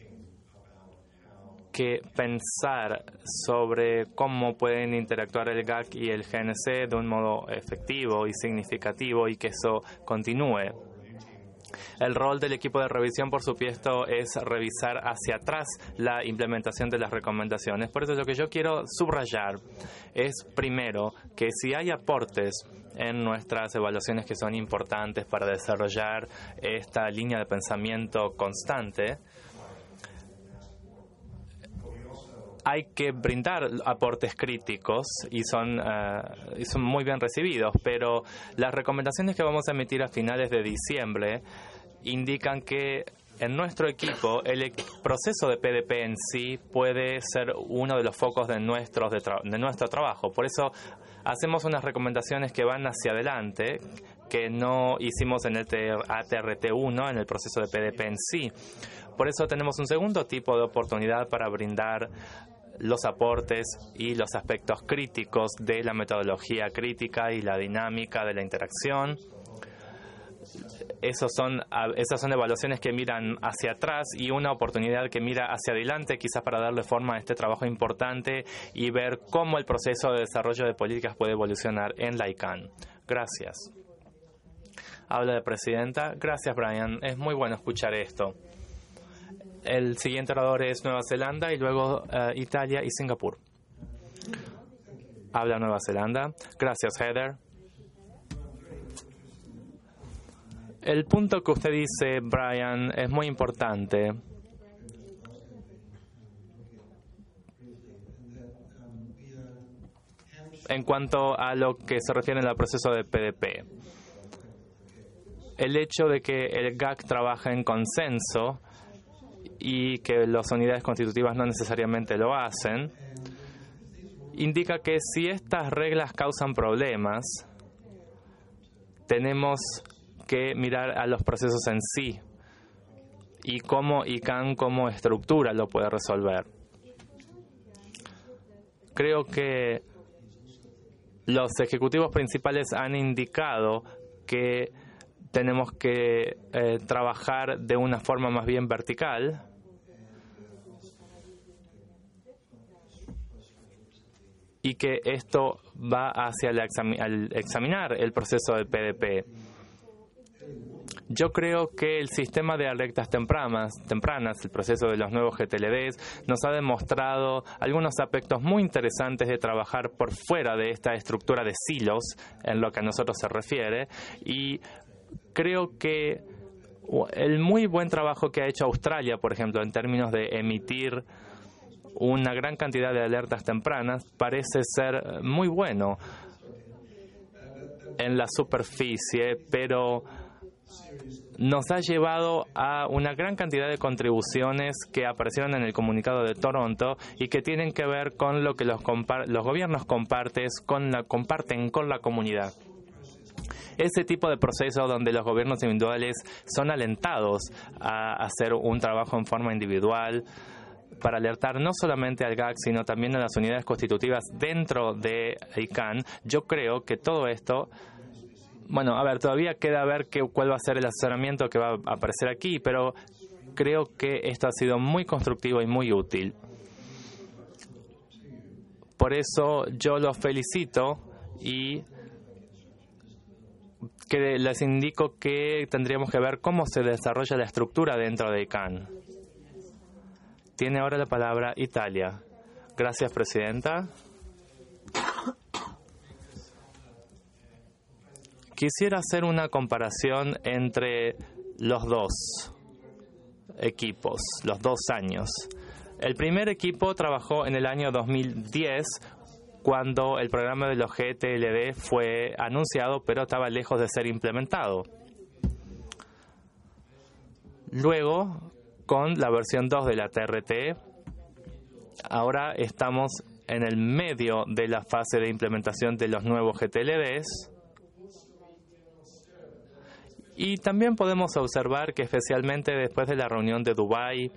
que pensar sobre cómo pueden interactuar el G A C y el G N C de un modo efectivo y significativo y que eso continúe. El rol del equipo de revisión, por supuesto, es revisar hacia atrás la implementación de las recomendaciones. Por eso lo que yo quiero subrayar es, primero, que si hay aportes en nuestras evaluaciones que son importantes para desarrollar esta línea de pensamiento constante, hay que brindar aportes críticos y son, uh, y son muy bien recibidos, pero las recomendaciones que vamos a emitir a finales de diciembre indican que en nuestro equipo el proceso de P D P en sí puede ser uno de los focos de, nuestros, de, tra de nuestro trabajo. Por eso hacemos unas recomendaciones que van hacia adelante, que no hicimos en el A T R T uno, en el proceso de P D P en sí. Por eso tenemos un segundo tipo de oportunidad para brindar los aportes y los aspectos críticos de la metodología crítica y la dinámica de la interacción, esos son, esas son evaluaciones que miran hacia atrás y una oportunidad que mira hacia adelante, quizás para darle forma a este trabajo importante y ver cómo el proceso de desarrollo de políticas puede evolucionar en la I C A N. Gracias. Habla la presidenta. Gracias, Brian. Es muy bueno escuchar esto. El siguiente orador es Nueva Zelanda y luego uh, Italia y Singapur. Habla Nueva Zelanda. Gracias, Heather. El punto que usted dice, Brian, es muy importante. En cuanto a lo que se refiere al proceso de P D P. El hecho de que el G A C trabaja en consenso y que las unidades constitutivas no necesariamente lo hacen, indica que si estas reglas causan problemas, tenemos que mirar a los procesos en sí y cómo I C A N como estructura lo puede resolver. Creo que los ejecutivos principales han indicado que tenemos que eh, trabajar de una forma más bien vertical y que esto va hacia el exami- al examinar el proceso de P D P. Yo creo que el sistema de alertas tempranas, tempranas, el proceso de los nuevos G T L Ds, nos ha demostrado algunos aspectos muy interesantes de trabajar por fuera de esta estructura de silos en lo que a nosotros se refiere, y creo que el muy buen trabajo que ha hecho Australia, por ejemplo, en términos de emitir una gran cantidad de alertas tempranas, parece ser muy bueno en la superficie, pero nos ha llevado a una gran cantidad de contribuciones que aparecieron en el comunicado de Toronto y que tienen que ver con lo que los, los gobiernos compartes con la, comparten con la comunidad. Ese tipo de proceso donde los gobiernos individuales son alentados a hacer un trabajo en forma individual para alertar no solamente al G A C, sino también a las unidades constitutivas dentro de I C A N, yo creo que todo esto... Bueno, a ver, todavía queda ver qué, cuál va a ser el asesoramiento que va a aparecer aquí, pero creo que esto ha sido muy constructivo y muy útil. Por eso yo los felicito y que les indico que tendríamos que ver cómo se desarrolla la estructura dentro de I C A N. Tiene ahora la palabra Italia. Gracias, presidenta. Quisiera hacer una comparación entre los dos equipos, los dos años. El primer equipo trabajó en el año dos mil diez, cuando el programa de los G T L D fue anunciado, pero estaba lejos de ser implementado. Luego, con la versión dos de la T R T, ahora estamos en el medio de la fase de implementación de los nuevos G T L Ds. Y también podemos observar que especialmente después de la reunión de Dubái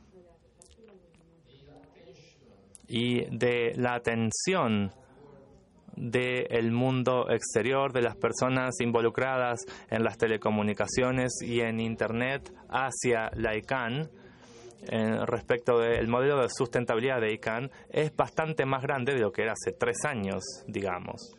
y de la atención del mundo exterior, de las personas involucradas en las telecomunicaciones y en Internet hacia la I C A N, eh, respecto del modelo de sustentabilidad de I C A N, es bastante más grande de lo que era hace tres años, digamos.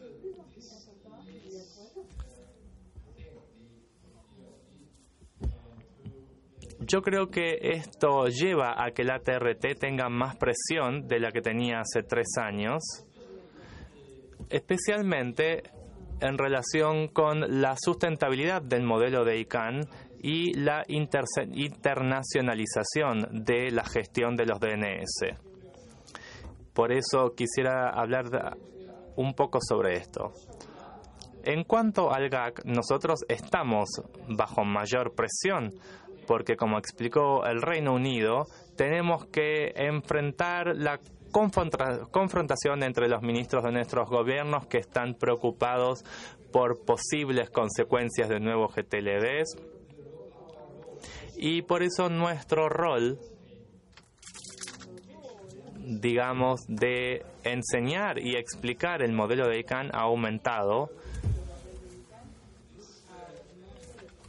Yo creo que esto lleva a que la T R T tenga más presión de la que tenía hace tres años, especialmente en relación con la sustentabilidad del modelo de I C A N y la inter internacionalización de la gestión de los D N S. Por eso quisiera hablar un poco sobre esto. En cuanto al G A C, nosotros estamos bajo mayor presión, porque, como explicó el Reino Unido, tenemos que enfrentar la confrontación entre los ministros de nuestros gobiernos que están preocupados por posibles consecuencias de nuevos G T L Ds. Y por eso nuestro rol, digamos, de enseñar y explicar el modelo de I C A N ha aumentado,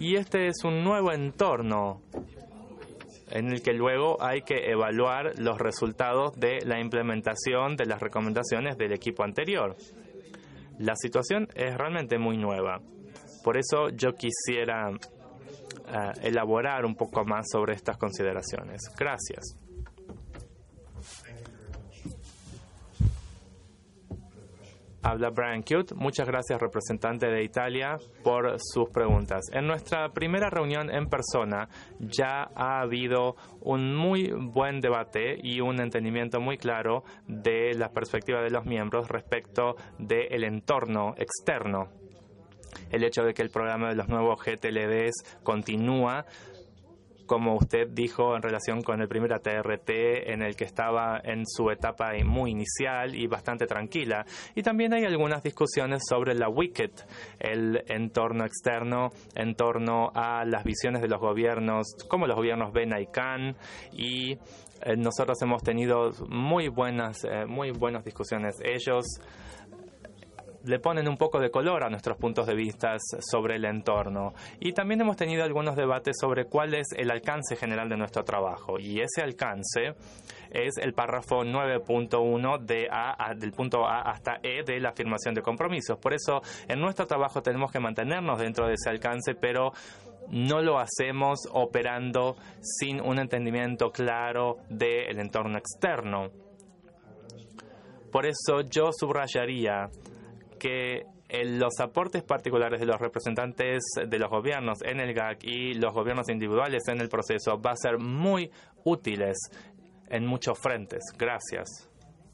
Y este es un nuevo entorno en el que luego hay que evaluar los resultados de la implementación de las recomendaciones del equipo anterior. La situación es realmente muy nueva. Por eso yo quisiera uh, elaborar un poco más sobre estas consideraciones. Gracias. Habla Brian Cute. Muchas gracias, representante de Italia, por sus preguntas. En nuestra primera reunión en persona ya ha habido un muy buen debate y un entendimiento muy claro de la perspectiva de los miembros respecto del entorno externo. El hecho de que el programa de los nuevos G T L Ds continúa, como usted dijo, en relación con el primer A T R T, en el que estaba en su etapa muy inicial y bastante tranquila. Y también hay algunas discusiones sobre la WICET, el entorno externo, en torno a las visiones de los gobiernos, cómo los gobiernos ven a ICANN, y eh, nosotros hemos tenido muy buenas, eh, muy buenas discusiones. Ellos le ponen un poco de color a nuestros puntos de vista sobre el entorno. Y también hemos tenido algunos debates sobre cuál es el alcance general de nuestro trabajo. Y ese alcance es el párrafo nueve punto uno de A, del punto A hasta E de la afirmación de compromisos. Por eso, en nuestro trabajo tenemos que mantenernos dentro de ese alcance, pero no lo hacemos operando sin un entendimiento claro del entorno externo. Por eso yo subrayaría que en los aportes particulares de los representantes de los gobiernos en el G A C y los gobiernos individuales en el proceso va a ser muy útiles en muchos frentes. Gracias.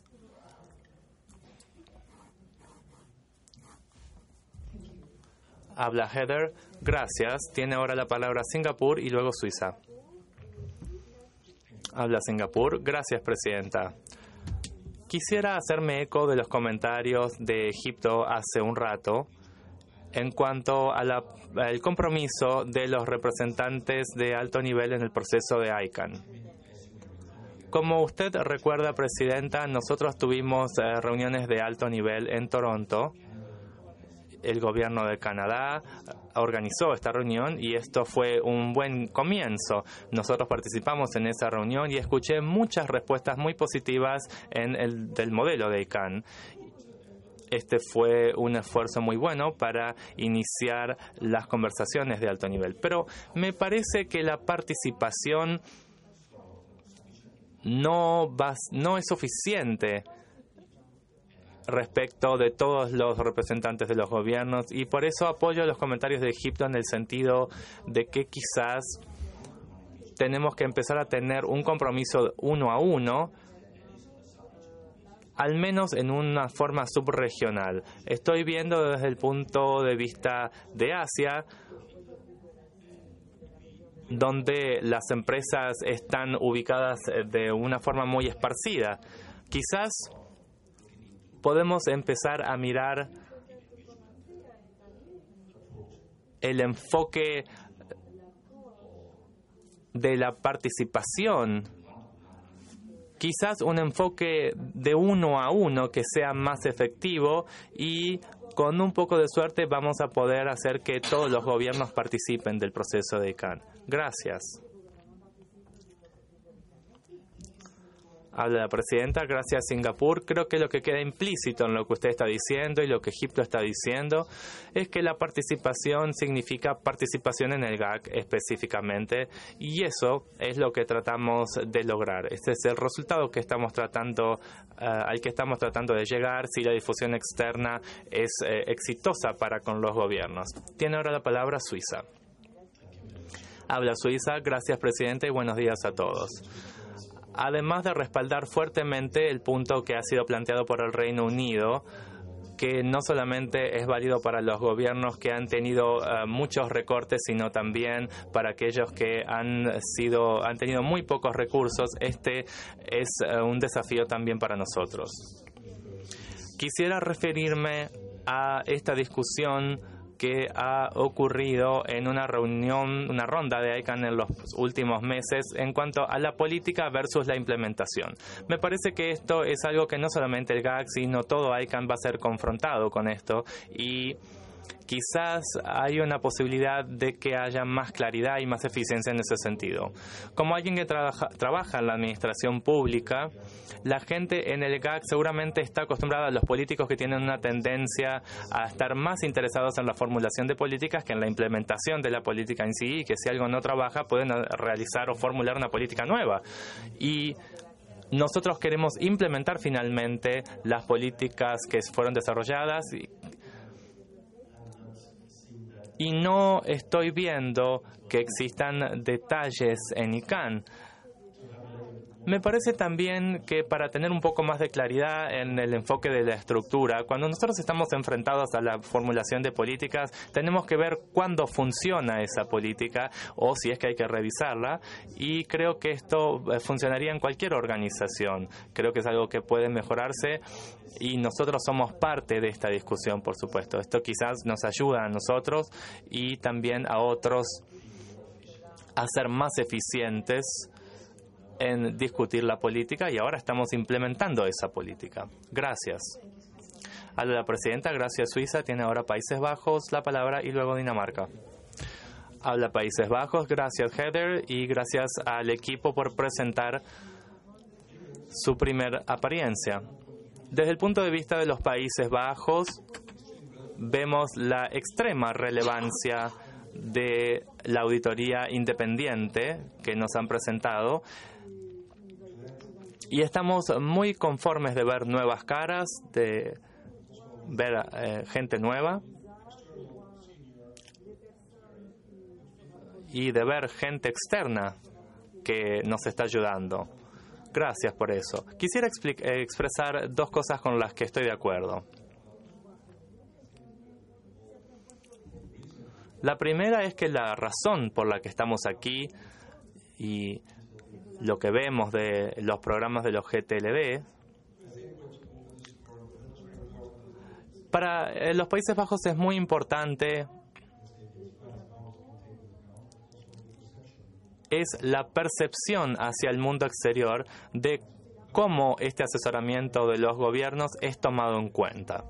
Habla Heather. Gracias. Tiene ahora la palabra Singapur y luego Suiza. Habla Singapur. Gracias, presidenta. Quisiera hacerme eco de los comentarios de Egipto hace un rato en cuanto a la, al compromiso de los representantes de alto nivel en el proceso de ICANN. Como usted recuerda, presidenta, nosotros tuvimos eh, reuniones de alto nivel en Toronto. El gobierno de Canadá organizó esta reunión y esto fue un buen comienzo. Nosotros participamos en esa reunión y escuché muchas respuestas muy positivas en el del modelo de ICANN. Este fue un esfuerzo muy bueno para iniciar las conversaciones de alto nivel. Pero me parece que la participación no, va, no es suficiente respecto de todos los representantes de los gobiernos, y por eso apoyo los comentarios de Egipto en el sentido de que quizás tenemos que empezar a tener un compromiso uno a uno, al menos en una forma subregional. Estoy viendo desde el punto de vista de Asia, donde las empresas están ubicadas de una forma muy esparcida. Quizás podemos empezar a mirar el enfoque de la participación, quizás un enfoque de uno a uno que sea más efectivo, y con un poco de suerte vamos a poder hacer que todos los gobiernos participen del proceso de ICANN. Gracias. Habla la presidenta. Gracias, Singapur. Creo que lo que queda implícito en lo que usted está diciendo y lo que Egipto está diciendo es que la participación significa participación en el G A C específicamente, y eso es lo que tratamos de lograr. Este es el resultado que estamos tratando, uh, al que estamos tratando de llegar si la difusión externa es eh, exitosa para con los gobiernos. Tiene ahora la palabra Suiza. Habla Suiza. Gracias, presidente, y buenos días a todos. Además de respaldar fuertemente el punto que ha sido planteado por el Reino Unido, que no solamente es válido para los gobiernos que han tenido uh, muchos recortes, sino también para aquellos que han sido han tenido muy pocos recursos, este es uh, un desafío también para nosotros. Quisiera referirme a esta discusión que ha ocurrido en una reunión, una ronda de ICANN en los últimos meses en cuanto a la política versus la implementación. Me parece que esto es algo que no solamente el G A C, sino todo ICANN va a ser confrontado con esto, y quizás hay una posibilidad de que haya más claridad y más eficiencia en ese sentido. Como alguien que trabaja, trabaja en la administración pública, la gente en el G A C seguramente está acostumbrada a los políticos que tienen una tendencia a estar más interesados en la formulación de políticas que en la implementación de la política en sí, y que si algo no trabaja pueden realizar o formular una política nueva. Y nosotros queremos implementar finalmente las políticas que fueron desarrolladas y, y no estoy viendo que existan detalles en I C A N. Me parece también que para tener un poco más de claridad en el enfoque de la estructura, cuando nosotros estamos enfrentados a la formulación de políticas, tenemos que ver cuándo funciona esa política o si es que hay que revisarla, y creo que esto funcionaría en cualquier organización. Creo que es algo que puede mejorarse y nosotros somos parte de esta discusión, por supuesto. Esto quizás nos ayuda a nosotros y también a otros a ser más eficientes en discutir la política, y ahora estamos implementando esa política. Gracias. Habla la presidenta. Gracias, Suiza. Tiene ahora Países Bajos la palabra y luego Dinamarca. Habla Países Bajos. Gracias, Heather, y gracias al equipo por presentar su primera apariencia. Desde el punto de vista de los Países Bajos, vemos la extrema relevancia de la auditoría independiente que nos han presentado. Y estamos muy conformes de ver nuevas caras, de ver eh, gente nueva y de ver gente externa que nos está ayudando. Gracias por eso. Quisiera eh, expresar dos cosas con las que estoy de acuerdo. La primera es que la razón por la que estamos aquí y lo que vemos de los programas de los G T L D, para eh, los Países Bajos es muy importante es la percepción hacia el mundo exterior de cómo este asesoramiento de los gobiernos es tomado en cuenta.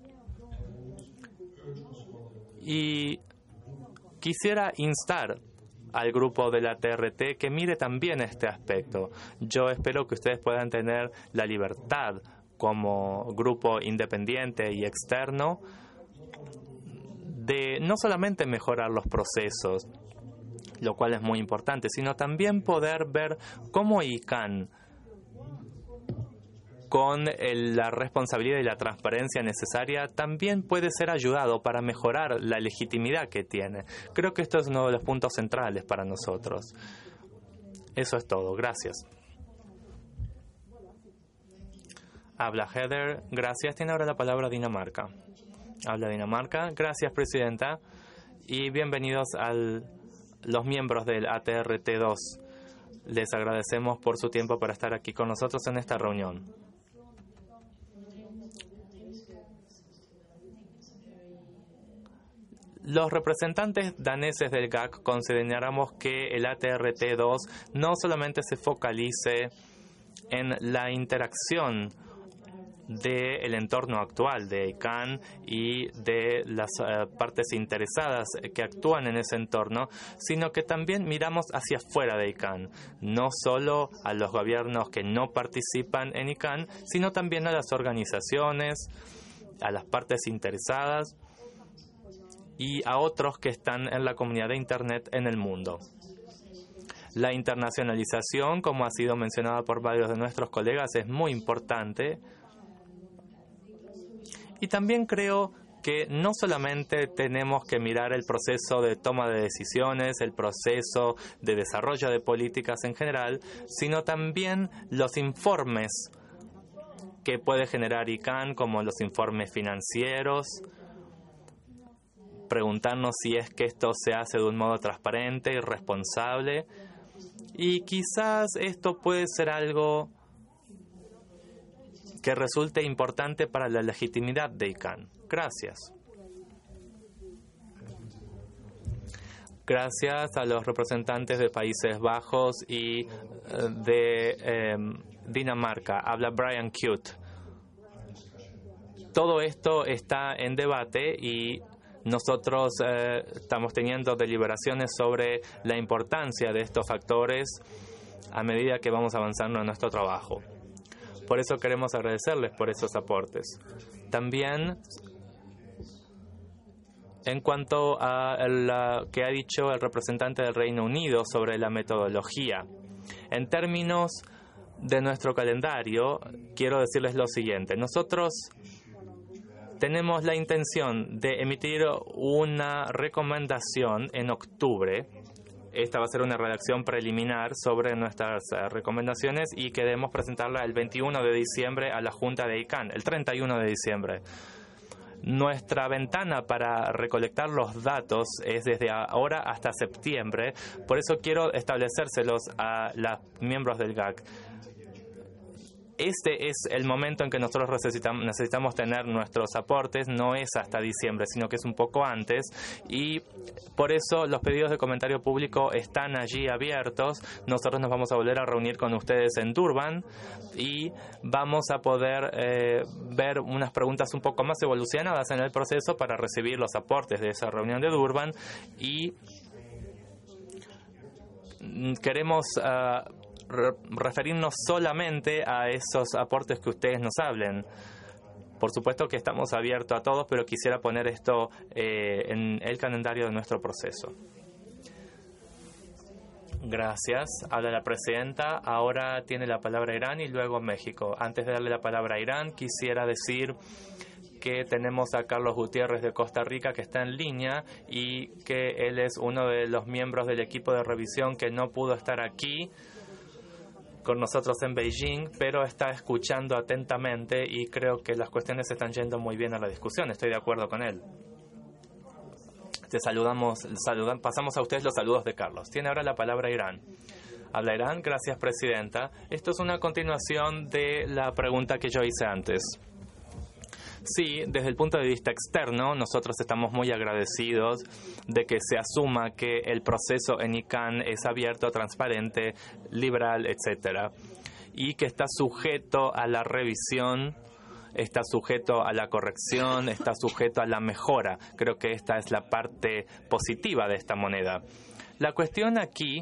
Y quisiera instar al grupo de la T R T que mire también este aspecto. Yo espero que ustedes puedan tener la libertad como grupo independiente y externo de no solamente mejorar los procesos, lo cual es muy importante, sino también poder ver cómo I C A N, con el, la responsabilidad y la transparencia necesaria, también puede ser ayudado para mejorar la legitimidad que tiene. Creo que esto es uno de los puntos centrales para nosotros. Eso es todo. Gracias. Habla Heather. Gracias. Tiene ahora la palabra Dinamarca. Habla Dinamarca. Gracias, presidenta. Y bienvenidos a los miembros del A T R T dos. Les agradecemos por su tiempo para estar aquí con nosotros en esta reunión. Los representantes daneses del G A C consideramos que el A T R T dos no solamente se focalice en la interacción del entorno actual de I C A N y de las uh, partes interesadas que actúan en ese entorno, sino que también miramos hacia afuera de I C A N, no solo a los gobiernos que no participan en I C A N, sino también a las organizaciones, a las partes interesadas y a otros que están en la comunidad de Internet en el mundo. La internacionalización, como ha sido mencionada por varios de nuestros colegas, es muy importante. Y también creo que no solamente tenemos que mirar el proceso de toma de decisiones, el proceso de desarrollo de políticas en general, sino también los informes que puede generar I C A N, como los informes financieros, preguntarnos si es que esto se hace de un modo transparente y responsable. Y quizás esto puede ser algo que resulte importante para la legitimidad de I C A N. Gracias. Gracias a los representantes de Países Bajos y de eh, Dinamarca. Habla Brian Cute. Todo esto está en debate y Nosotros eh, estamos teniendo deliberaciones sobre la importancia de estos factores a medida que vamos avanzando en nuestro trabajo. Por eso queremos agradecerles por esos aportes. También, en cuanto a lo que ha dicho el representante del Reino Unido sobre la metodología, en términos de nuestro calendario, quiero decirles lo siguiente. Nosotros tenemos la intención de emitir una recomendación en octubre. Esta va a ser una redacción preliminar sobre nuestras uh, recomendaciones y queremos presentarla el veintiuno de diciembre a la Junta de I C A N, el treinta y uno de diciembre. Nuestra ventana para recolectar los datos es desde ahora hasta septiembre, por eso quiero establecérselos a los miembros del G A C. Este es el momento en que nosotros necesitamos, necesitamos tener nuestros aportes, no es hasta diciembre, sino que es un poco antes, y por eso los pedidos de comentario público están allí abiertos. Nosotros nos vamos a volver a reunir con ustedes en Durban y vamos a poder eh, ver unas preguntas un poco más evolucionadas en el proceso para recibir los aportes de esa reunión de Durban, y queremos Uh, referirnos solamente a esos aportes que ustedes nos hablen. Por supuesto que estamos abiertos a todos, pero quisiera poner esto eh, en el calendario de nuestro proceso. Gracias. Habla la presidenta. Ahora tiene la palabra Irán y luego México. Antes de darle la palabra a Irán, quisiera decir que tenemos a Carlos Gutiérrez de Costa Rica, que está en línea y que él es uno de los miembros del equipo de revisión que no pudo estar aquí con nosotros en Beijing, pero está escuchando atentamente y creo que las cuestiones están yendo muy bien a la discusión. Estoy de acuerdo con él. Te saludamos, saludan, pasamos a ustedes los saludos de Carlos. Tiene ahora la palabra Irán. Habla Irán. Gracias, presidenta. Esto es una continuación de la pregunta que yo hice antes. Sí, desde el punto de vista externo, nosotros estamos muy agradecidos de que se asuma que el proceso en I C A N es abierto, transparente, liberal, etcétera, y que está sujeto a la revisión, está sujeto a la corrección, está sujeto a la mejora. Creo que esta es la parte positiva de esta moneda. La cuestión aquí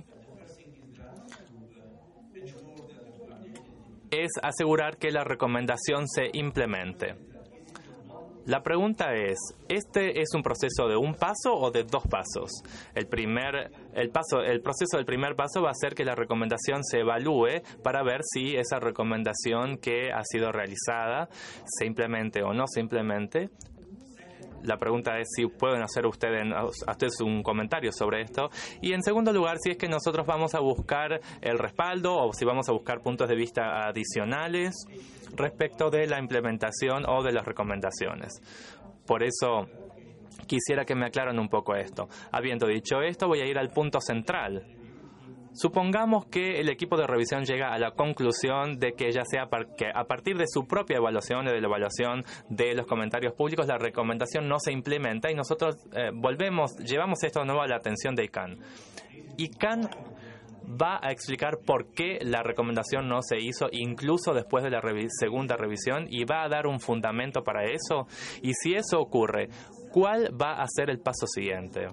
es asegurar que la recomendación se implemente. La pregunta es, ¿este es un proceso de un paso o de dos pasos? El primer, el paso, el proceso del primer paso va a ser que la recomendación se evalúe para ver si esa recomendación que ha sido realizada se implemente o no se implemente. La pregunta es si pueden hacer ustedes, ustedes un comentario sobre esto. Y en segundo lugar, si es que nosotros vamos a buscar el respaldo o si vamos a buscar puntos de vista adicionales respecto de la implementación o de las recomendaciones. Por eso quisiera que me aclaren un poco esto. Habiendo dicho esto, voy a ir al punto central. Supongamos que el equipo de revisión llega a la conclusión de que ya sea que a partir de su propia evaluación y de la evaluación de los comentarios públicos, la recomendación no se implementa y nosotros eh, volvemos, llevamos esto de nuevo a la atención de I C A N. I C A N va a explicar por qué la recomendación no se hizo, incluso después de la revi- segunda revisión, y va a dar un fundamento para eso. Y si eso ocurre, ¿cuál va a ser el paso siguiente?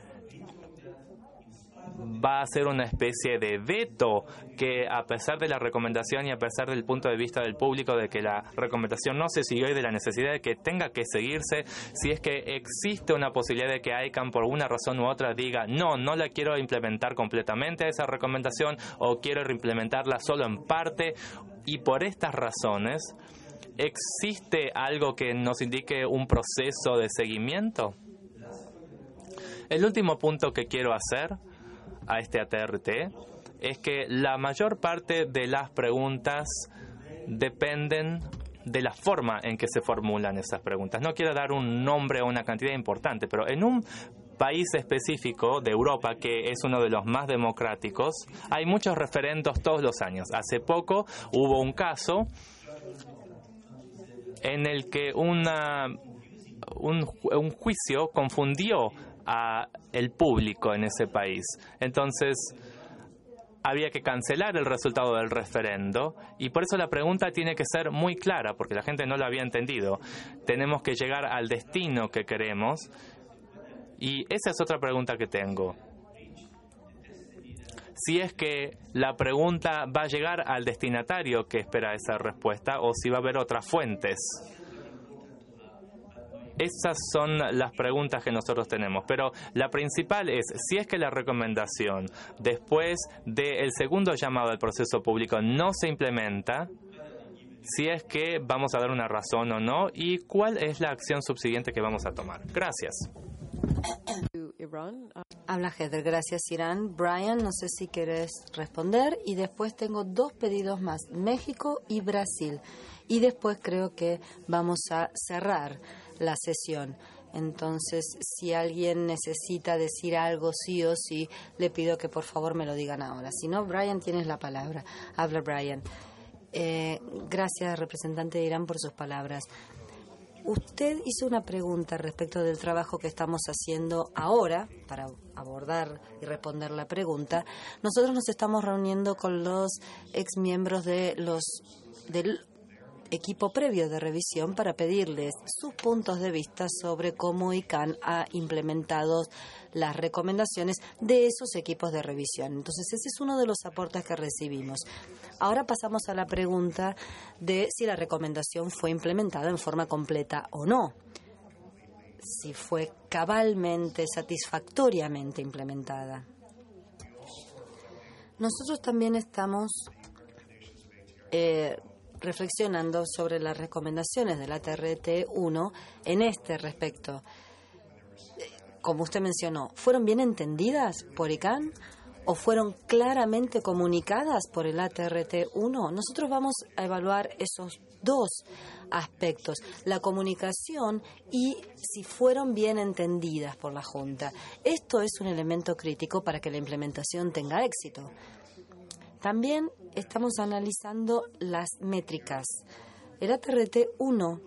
Va a ser una especie de veto que, a pesar de la recomendación y a pesar del punto de vista del público de que la recomendación no se siguió y de la necesidad de que tenga que seguirse, si es que existe una posibilidad de que I C A N por una razón u otra diga no, no la quiero implementar completamente a esa recomendación o quiero reimplementarla solo en parte, y por estas razones, ¿existe algo que nos indique un proceso de seguimiento? El último punto que quiero hacer a este A T R T es que la mayor parte de las preguntas dependen de la forma en que se formulan esas preguntas. No quiero dar un nombre o una cantidad importante, pero en un país específico de Europa, que es uno de los más democráticos, hay muchos referendos todos los años. Hace poco hubo un caso en el que una, un, un juicio confundió a el público en ese país. Entonces, había que cancelar el resultado del referendo y por eso la pregunta tiene que ser muy clara, porque la gente no lo había entendido. Tenemos que llegar al destino que queremos Y esa es otra pregunta que tengo. Si es que la pregunta va a llegar al destinatario que espera esa respuesta o si va a haber otras fuentes. Esas son las preguntas que nosotros tenemos. Pero la principal es, si es que la recomendación después del segundo llamado al proceso público no se implementa, si es que vamos a dar una razón o no y cuál es la acción subsiguiente que vamos a tomar. Gracias. Iran. Uh, Habla Heather, gracias Irán. Brian, no sé si querés responder. Y después tengo dos pedidos más, México y Brasil. Y después creo que vamos a cerrar la sesión. Entonces, si alguien necesita decir algo sí o sí, le pido que por favor me lo digan ahora. Si no, Brian, tienes la palabra. Habla Brian. Eh, gracias, representante de Irán, por sus palabras. Usted hizo una pregunta respecto del trabajo que estamos haciendo ahora para abordar y responder la pregunta. Nosotros nos estamos reuniendo con los exmiembros de los del equipo previo de revisión para pedirles sus puntos de vista sobre cómo I C A N ha implementado las recomendaciones de esos equipos de revisión. Entonces, ese es uno de los aportes que recibimos. Ahora pasamos a la pregunta de si la recomendación fue implementada en forma completa o no. Si fue cabalmente, satisfactoriamente implementada. Nosotros también estamos eh, reflexionando sobre las recomendaciones de la T R T uno en este respecto. Como usted mencionó, ¿fueron bien entendidas por I C A N o fueron claramente comunicadas por el A T R T uno? Nosotros vamos a evaluar esos dos aspectos, la comunicación y si fueron bien entendidas por la Junta. Esto es un elemento crítico para que la implementación tenga éxito. También estamos analizando las métricas. El A T R T uno,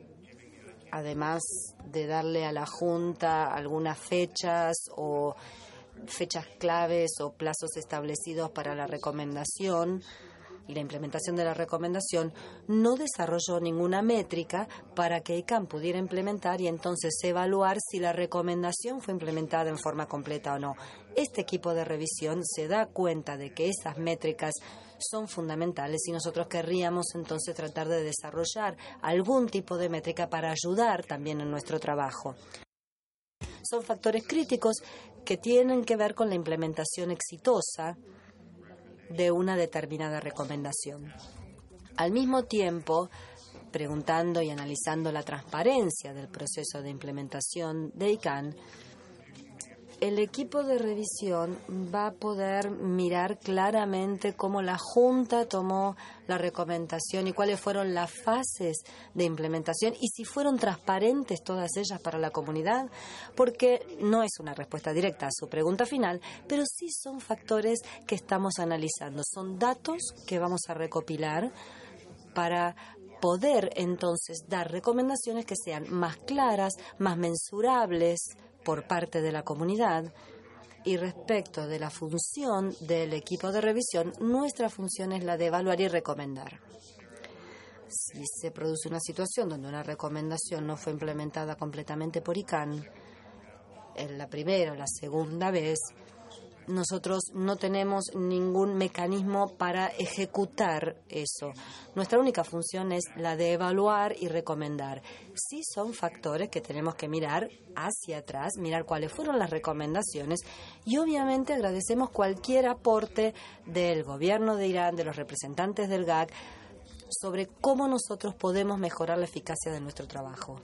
además de darle a la Junta algunas fechas o fechas claves o plazos establecidos para la recomendación y la implementación de la recomendación, no desarrolló ninguna métrica para que I C A N pudiera implementar y entonces evaluar si la recomendación fue implementada en forma completa o no. Este equipo de revisión se da cuenta de que esas métricas son fundamentales y nosotros querríamos entonces tratar de desarrollar algún tipo de métrica para ayudar también en nuestro trabajo. Son factores críticos que tienen que ver con la implementación exitosa de una determinada recomendación. Al mismo tiempo, preguntando y analizando la transparencia del proceso de implementación de I C A N, el equipo de revisión va a poder mirar claramente cómo la Junta tomó la recomendación y cuáles fueron las fases de implementación y si fueron transparentes todas ellas para la comunidad, porque no es una respuesta directa a su pregunta final, pero sí son factores que estamos analizando. Son datos que vamos a recopilar para poder entonces dar recomendaciones que sean más claras, más mensurables por parte de la comunidad. Y respecto de la función del equipo de revisión, nuestra función es la de evaluar y recomendar. Si se produce una situación donde una recomendación no fue implementada completamente por I C A N, en la primera o la segunda vez, nosotros no tenemos ningún mecanismo para ejecutar eso. Nuestra única función es la de evaluar y recomendar. Sí son factores que tenemos que mirar hacia atrás, mirar cuáles fueron las recomendaciones y obviamente agradecemos cualquier aporte del gobierno de Irán, de los representantes del G A C, sobre cómo nosotros podemos mejorar la eficacia de nuestro trabajo.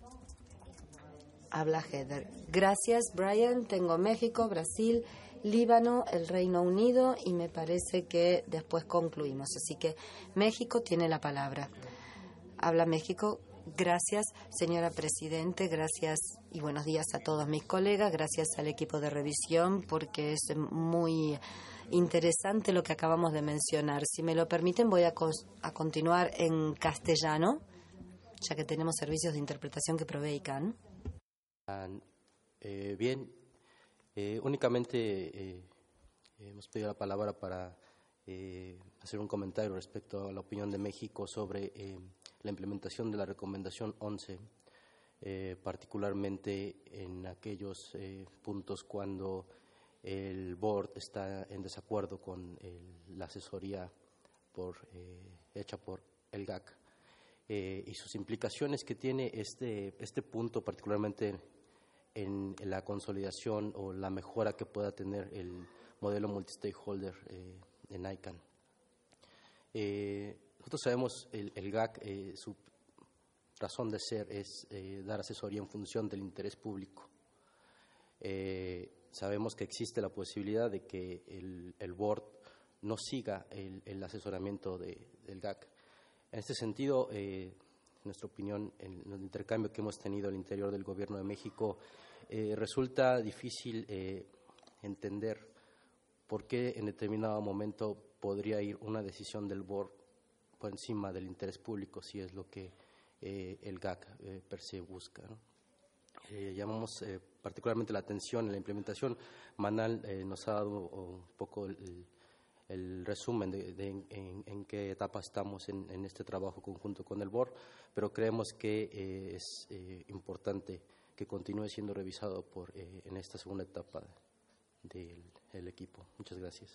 Habla Heather. Gracias, Brian. Tengo México, Brasil, Líbano, el Reino Unido y me parece que después concluimos. Así que México tiene la palabra. Habla México. Gracias, señora Presidente. Gracias y buenos días a todos mis colegas. Gracias al equipo de revisión porque es muy interesante lo que acabamos de mencionar. Si me lo permiten, voy a, a continuar en castellano, ya que tenemos servicios de interpretación que provee I C A N. Eh, bien. Eh, únicamente eh, hemos pedido la palabra para eh, hacer un comentario respecto a la opinión de México sobre eh, la implementación de la recomendación once. eh, particularmente en aquellos eh, puntos cuando el board está en desacuerdo con el, la asesoría por, eh, hecha por el G A C eh, y sus implicaciones que tiene este, este punto, particularmente en, en la consolidación o la mejora que pueda tener el modelo multi-stakeholder eh, en I C A N. Eh, nosotros sabemos el, el G A C, eh, su razón de ser es eh, dar asesoría en función del interés público. Eh, sabemos que existe la posibilidad de que el, el board no siga el, el asesoramiento de, del G A C. En este sentido, eh, en nuestra opinión, en el intercambio que hemos tenido al interior del Gobierno de México, eh, resulta difícil eh, entender por qué en determinado momento podría ir una decisión del board por encima del interés público, si es lo que eh, el G A C eh, per se busca, ¿no? Eh, llamamos eh, particularmente la atención en la implementación. Manal eh, nos ha dado un poco el, el resumen de, de en, en, en qué etapa estamos en, en este trabajo conjunto con el board, pero creemos que eh, es eh, importante que continúe siendo revisado por, eh, en esta segunda etapa del, del equipo. Muchas gracias.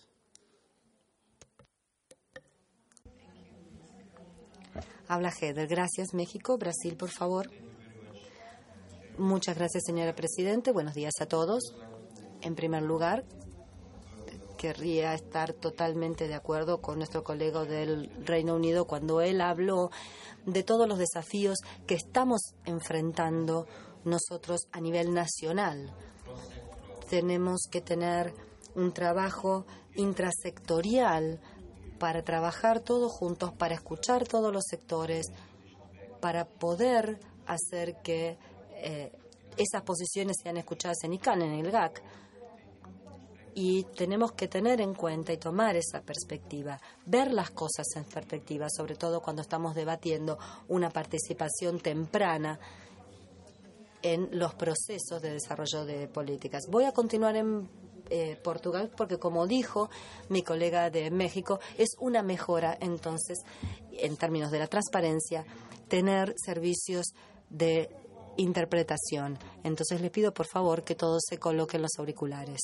Habla Heather. Gracias, México. Brasil, por favor. Muchas gracias, señora Presidente. Buenos días a todos. En primer lugar, querría estar totalmente de acuerdo con nuestro colega del Reino Unido cuando él habló de todos los desafíos que estamos enfrentando nosotros a nivel nacional. Tenemos que tener un trabajo intrasectorial para trabajar todos juntos, para escuchar todos los sectores, para poder hacer que eh, esas posiciones sean escuchadas en I C A N, en el G A C. Y tenemos que tener en cuenta y tomar esa perspectiva, ver las cosas en perspectiva, sobre todo cuando estamos debatiendo una participación temprana en los procesos de desarrollo de políticas. Voy a continuar en eh, Portugal porque, como dijo mi colega de México, es una mejora, entonces, en términos de la transparencia, tener servicios de interpretación. Entonces, le pido, por favor, que todos se coloquen los auriculares.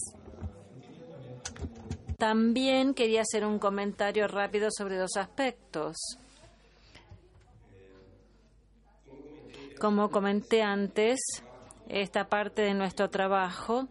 También quería hacer un comentario rápido sobre dos aspectos. Como comenté antes, esta parte de nuestro trabajo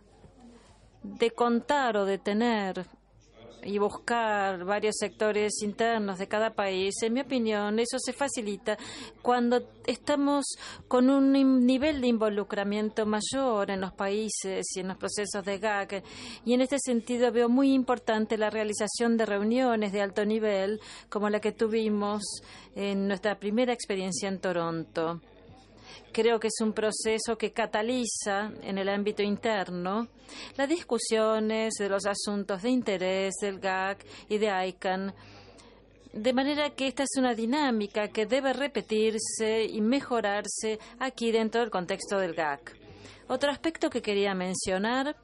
de contar o de tener y buscar varios sectores internos de cada país, en mi opinión, eso se facilita cuando estamos con un nivel de involucramiento mayor en los países y en los procesos de G A C. Y en este sentido veo muy importante la realización de reuniones de alto nivel, como la que tuvimos en nuestra primera experiencia en Toronto. Creo que es un proceso que cataliza en el ámbito interno las discusiones de los asuntos de interés del G A C y de I C A N, de manera que esta es una dinámica que debe repetirse y mejorarse aquí dentro del contexto del G A C. Otro aspecto que quería mencionar,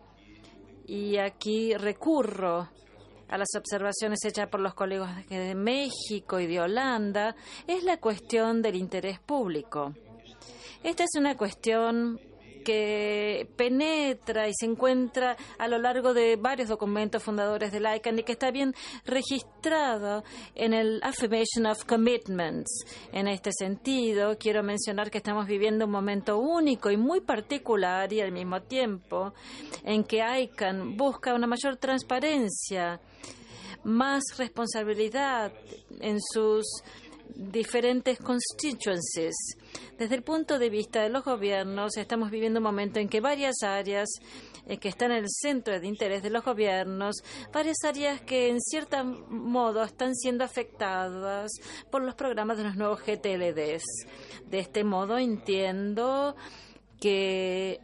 y aquí recurro a las observaciones hechas por los colegas de México y de Holanda, es la cuestión del interés público. Esta es una cuestión que penetra y se encuentra a lo largo de varios documentos fundadores del I C A N y que está bien registrado en el Affirmation of Commitments. En este sentido, quiero mencionar que estamos viviendo un momento único y muy particular y al mismo tiempo en que I C A N busca una mayor transparencia, más responsabilidad en sus diferentes constituencies. Desde el punto de vista de los gobiernos, estamos viviendo un momento en que varias áreas eh, que están en el centro de interés de los gobiernos, varias áreas que en cierto modo están siendo afectadas por los programas de los nuevos G T L Ds. De este modo entiendo que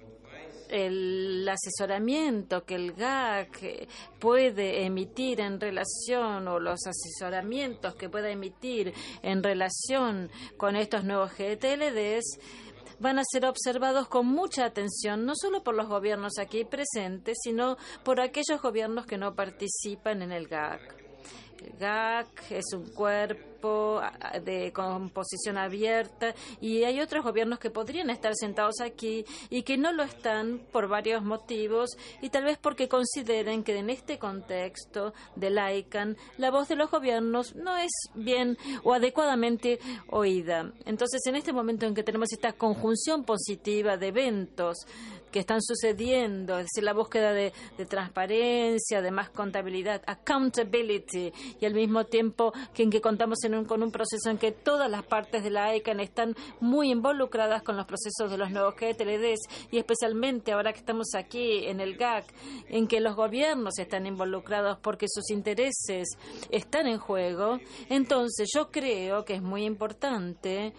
el asesoramiento que el G A C puede emitir en relación, o los asesoramientos que pueda emitir en relación con estos nuevos G T L Ds van a ser observados con mucha atención, no solo por los gobiernos aquí presentes, sino por aquellos gobiernos que no participan en el G A C. El G A C es un cuerpo equipo de composición abierta, y hay otros gobiernos que podrían estar sentados aquí y que no lo están por varios motivos, y tal vez porque consideren que en este contexto del I C A N la voz de los gobiernos no es bien o adecuadamente oída. Entonces, en este momento en que tenemos esta conjunción positiva de eventos que están sucediendo, es decir, la búsqueda de, de transparencia, de más contabilidad, accountability, y al mismo tiempo que en que contamos en un, con un proceso en que todas las partes de la I C A N están muy involucradas con los procesos de los nuevos G T L Ds, y especialmente ahora que estamos aquí en el G A C, en que los gobiernos están involucrados porque sus intereses están en juego. Entonces yo creo que es muy importante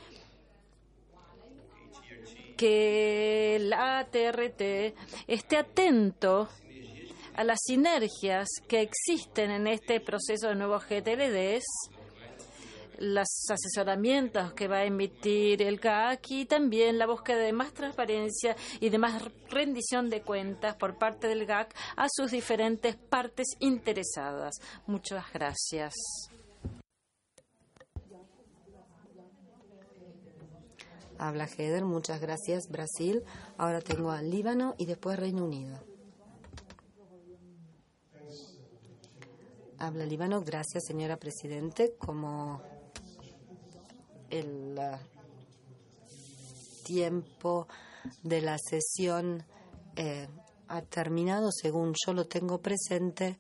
que la A T R T esté atento a las sinergias que existen en este proceso de nuevos G T L Ds, los asesoramientos que va a emitir el G A C y también la búsqueda de más transparencia y de más rendición de cuentas por parte del G A C a sus diferentes partes interesadas. Muchas gracias. Habla Heather, muchas gracias, Brasil. Ahora tengo al Líbano y después Reino Unido. Habla Líbano, gracias, señora Presidente. Como el uh, tiempo de la sesión eh, ha terminado, según yo lo tengo presente,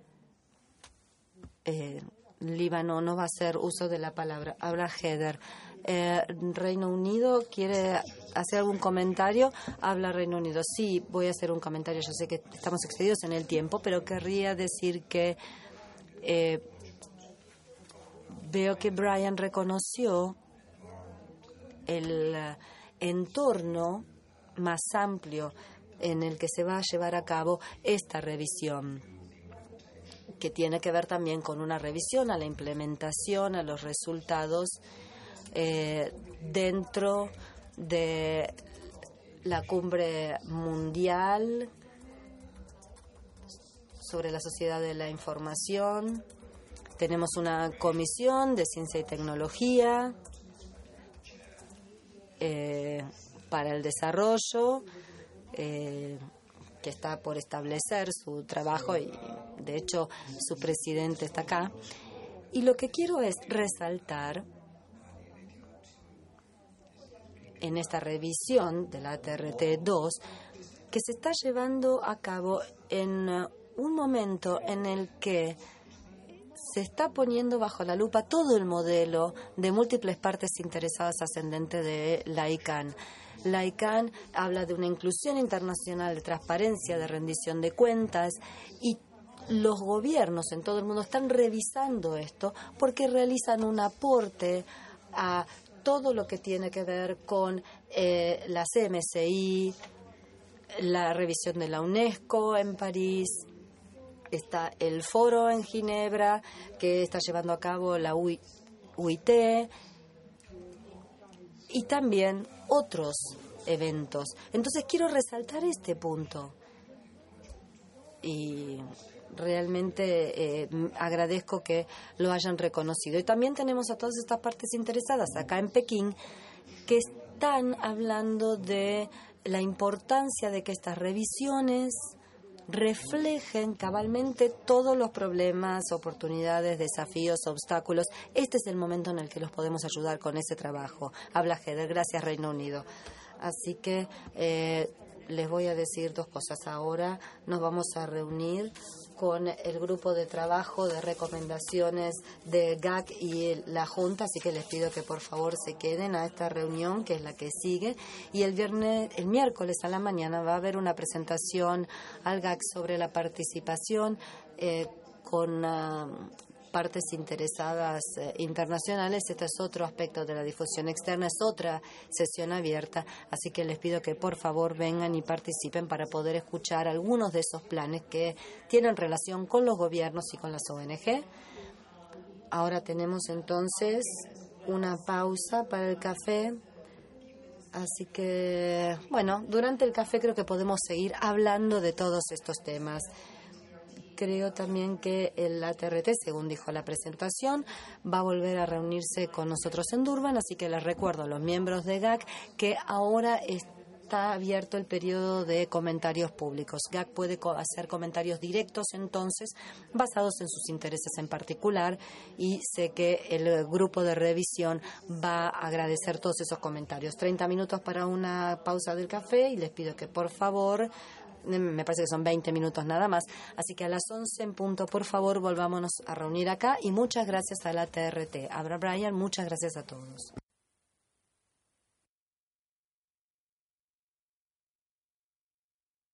eh, Líbano no va a hacer uso de la palabra. Habla Heather. Eh, Reino Unido quiere hacer algún comentario. Habla Reino Unido. Sí, voy a hacer un comentario. Yo sé que estamos excedidos en el tiempo, pero querría decir que eh, veo que Brian reconoció el uh, entorno más amplio en el que se va a llevar a cabo esta revisión, que tiene que ver también con una revisión a la implementación, a los resultados Eh, dentro de la cumbre mundial sobre la sociedad de la información. Tenemos una comisión de ciencia y tecnología eh, para el desarrollo eh, que está por establecer su trabajo, y de hecho su presidente está acá. Y lo que quiero es resaltar en esta revisión de la A T R T dos, que se está llevando a cabo en un momento en el que se está poniendo bajo la lupa todo el modelo de múltiples partes interesadas ascendentes de la I C A N. La I C A N habla de una inclusión internacional, de transparencia, de rendición de cuentas, y los gobiernos en todo el mundo están revisando esto porque realizan un aporte a todo lo que tiene que ver con eh, la C M C I, la revisión de la UNESCO en París, está el foro en Ginebra que está llevando a cabo la U I T y también otros eventos. Entonces quiero resaltar este punto y realmente eh, agradezco que lo hayan reconocido. Y también tenemos a todas estas partes interesadas acá en Pekín que están hablando de la importancia de que estas revisiones reflejen cabalmente todos los problemas, oportunidades, desafíos, obstáculos. Este es el momento en el que los podemos ayudar con ese trabajo. Habla Heather. Gracias, Reino Unido. Así que eh, les voy a decir dos cosas. Ahora nos vamos a reunir con el grupo de trabajo de recomendaciones de G A C y la Junta, así que les pido que por favor se queden a esta reunión, que es la que sigue. Y el viernes, el miércoles a la mañana va a haber una presentación al G A C sobre la participación eh, con uh, partes interesadas eh, internacionales. Este es otro aspecto de la difusión externa, es otra sesión abierta, así que les pido que por favor vengan y participen para poder escuchar algunos de esos planes que tienen relación con los gobiernos y con las O N G. Ahora tenemos entonces una pausa para el café, así que bueno, durante el café creo que podemos seguir hablando de todos estos temas. creo también que el A T R T, según dijo la presentación, va a volver a reunirse con nosotros en Durban, así que les recuerdo a los miembros de G A C que ahora está abierto el periodo de comentarios públicos. G A C puede co- hacer comentarios directos entonces, basados en sus intereses en particular, y sé que el grupo de revisión va a agradecer todos esos comentarios. treinta minutos para una pausa del café y les pido que por favor, me parece que son veinte minutos nada más, así que a las once en punto, por favor, volvámonos a reunir acá, y muchas gracias a la A T R T. Abra Brian, muchas gracias a todos.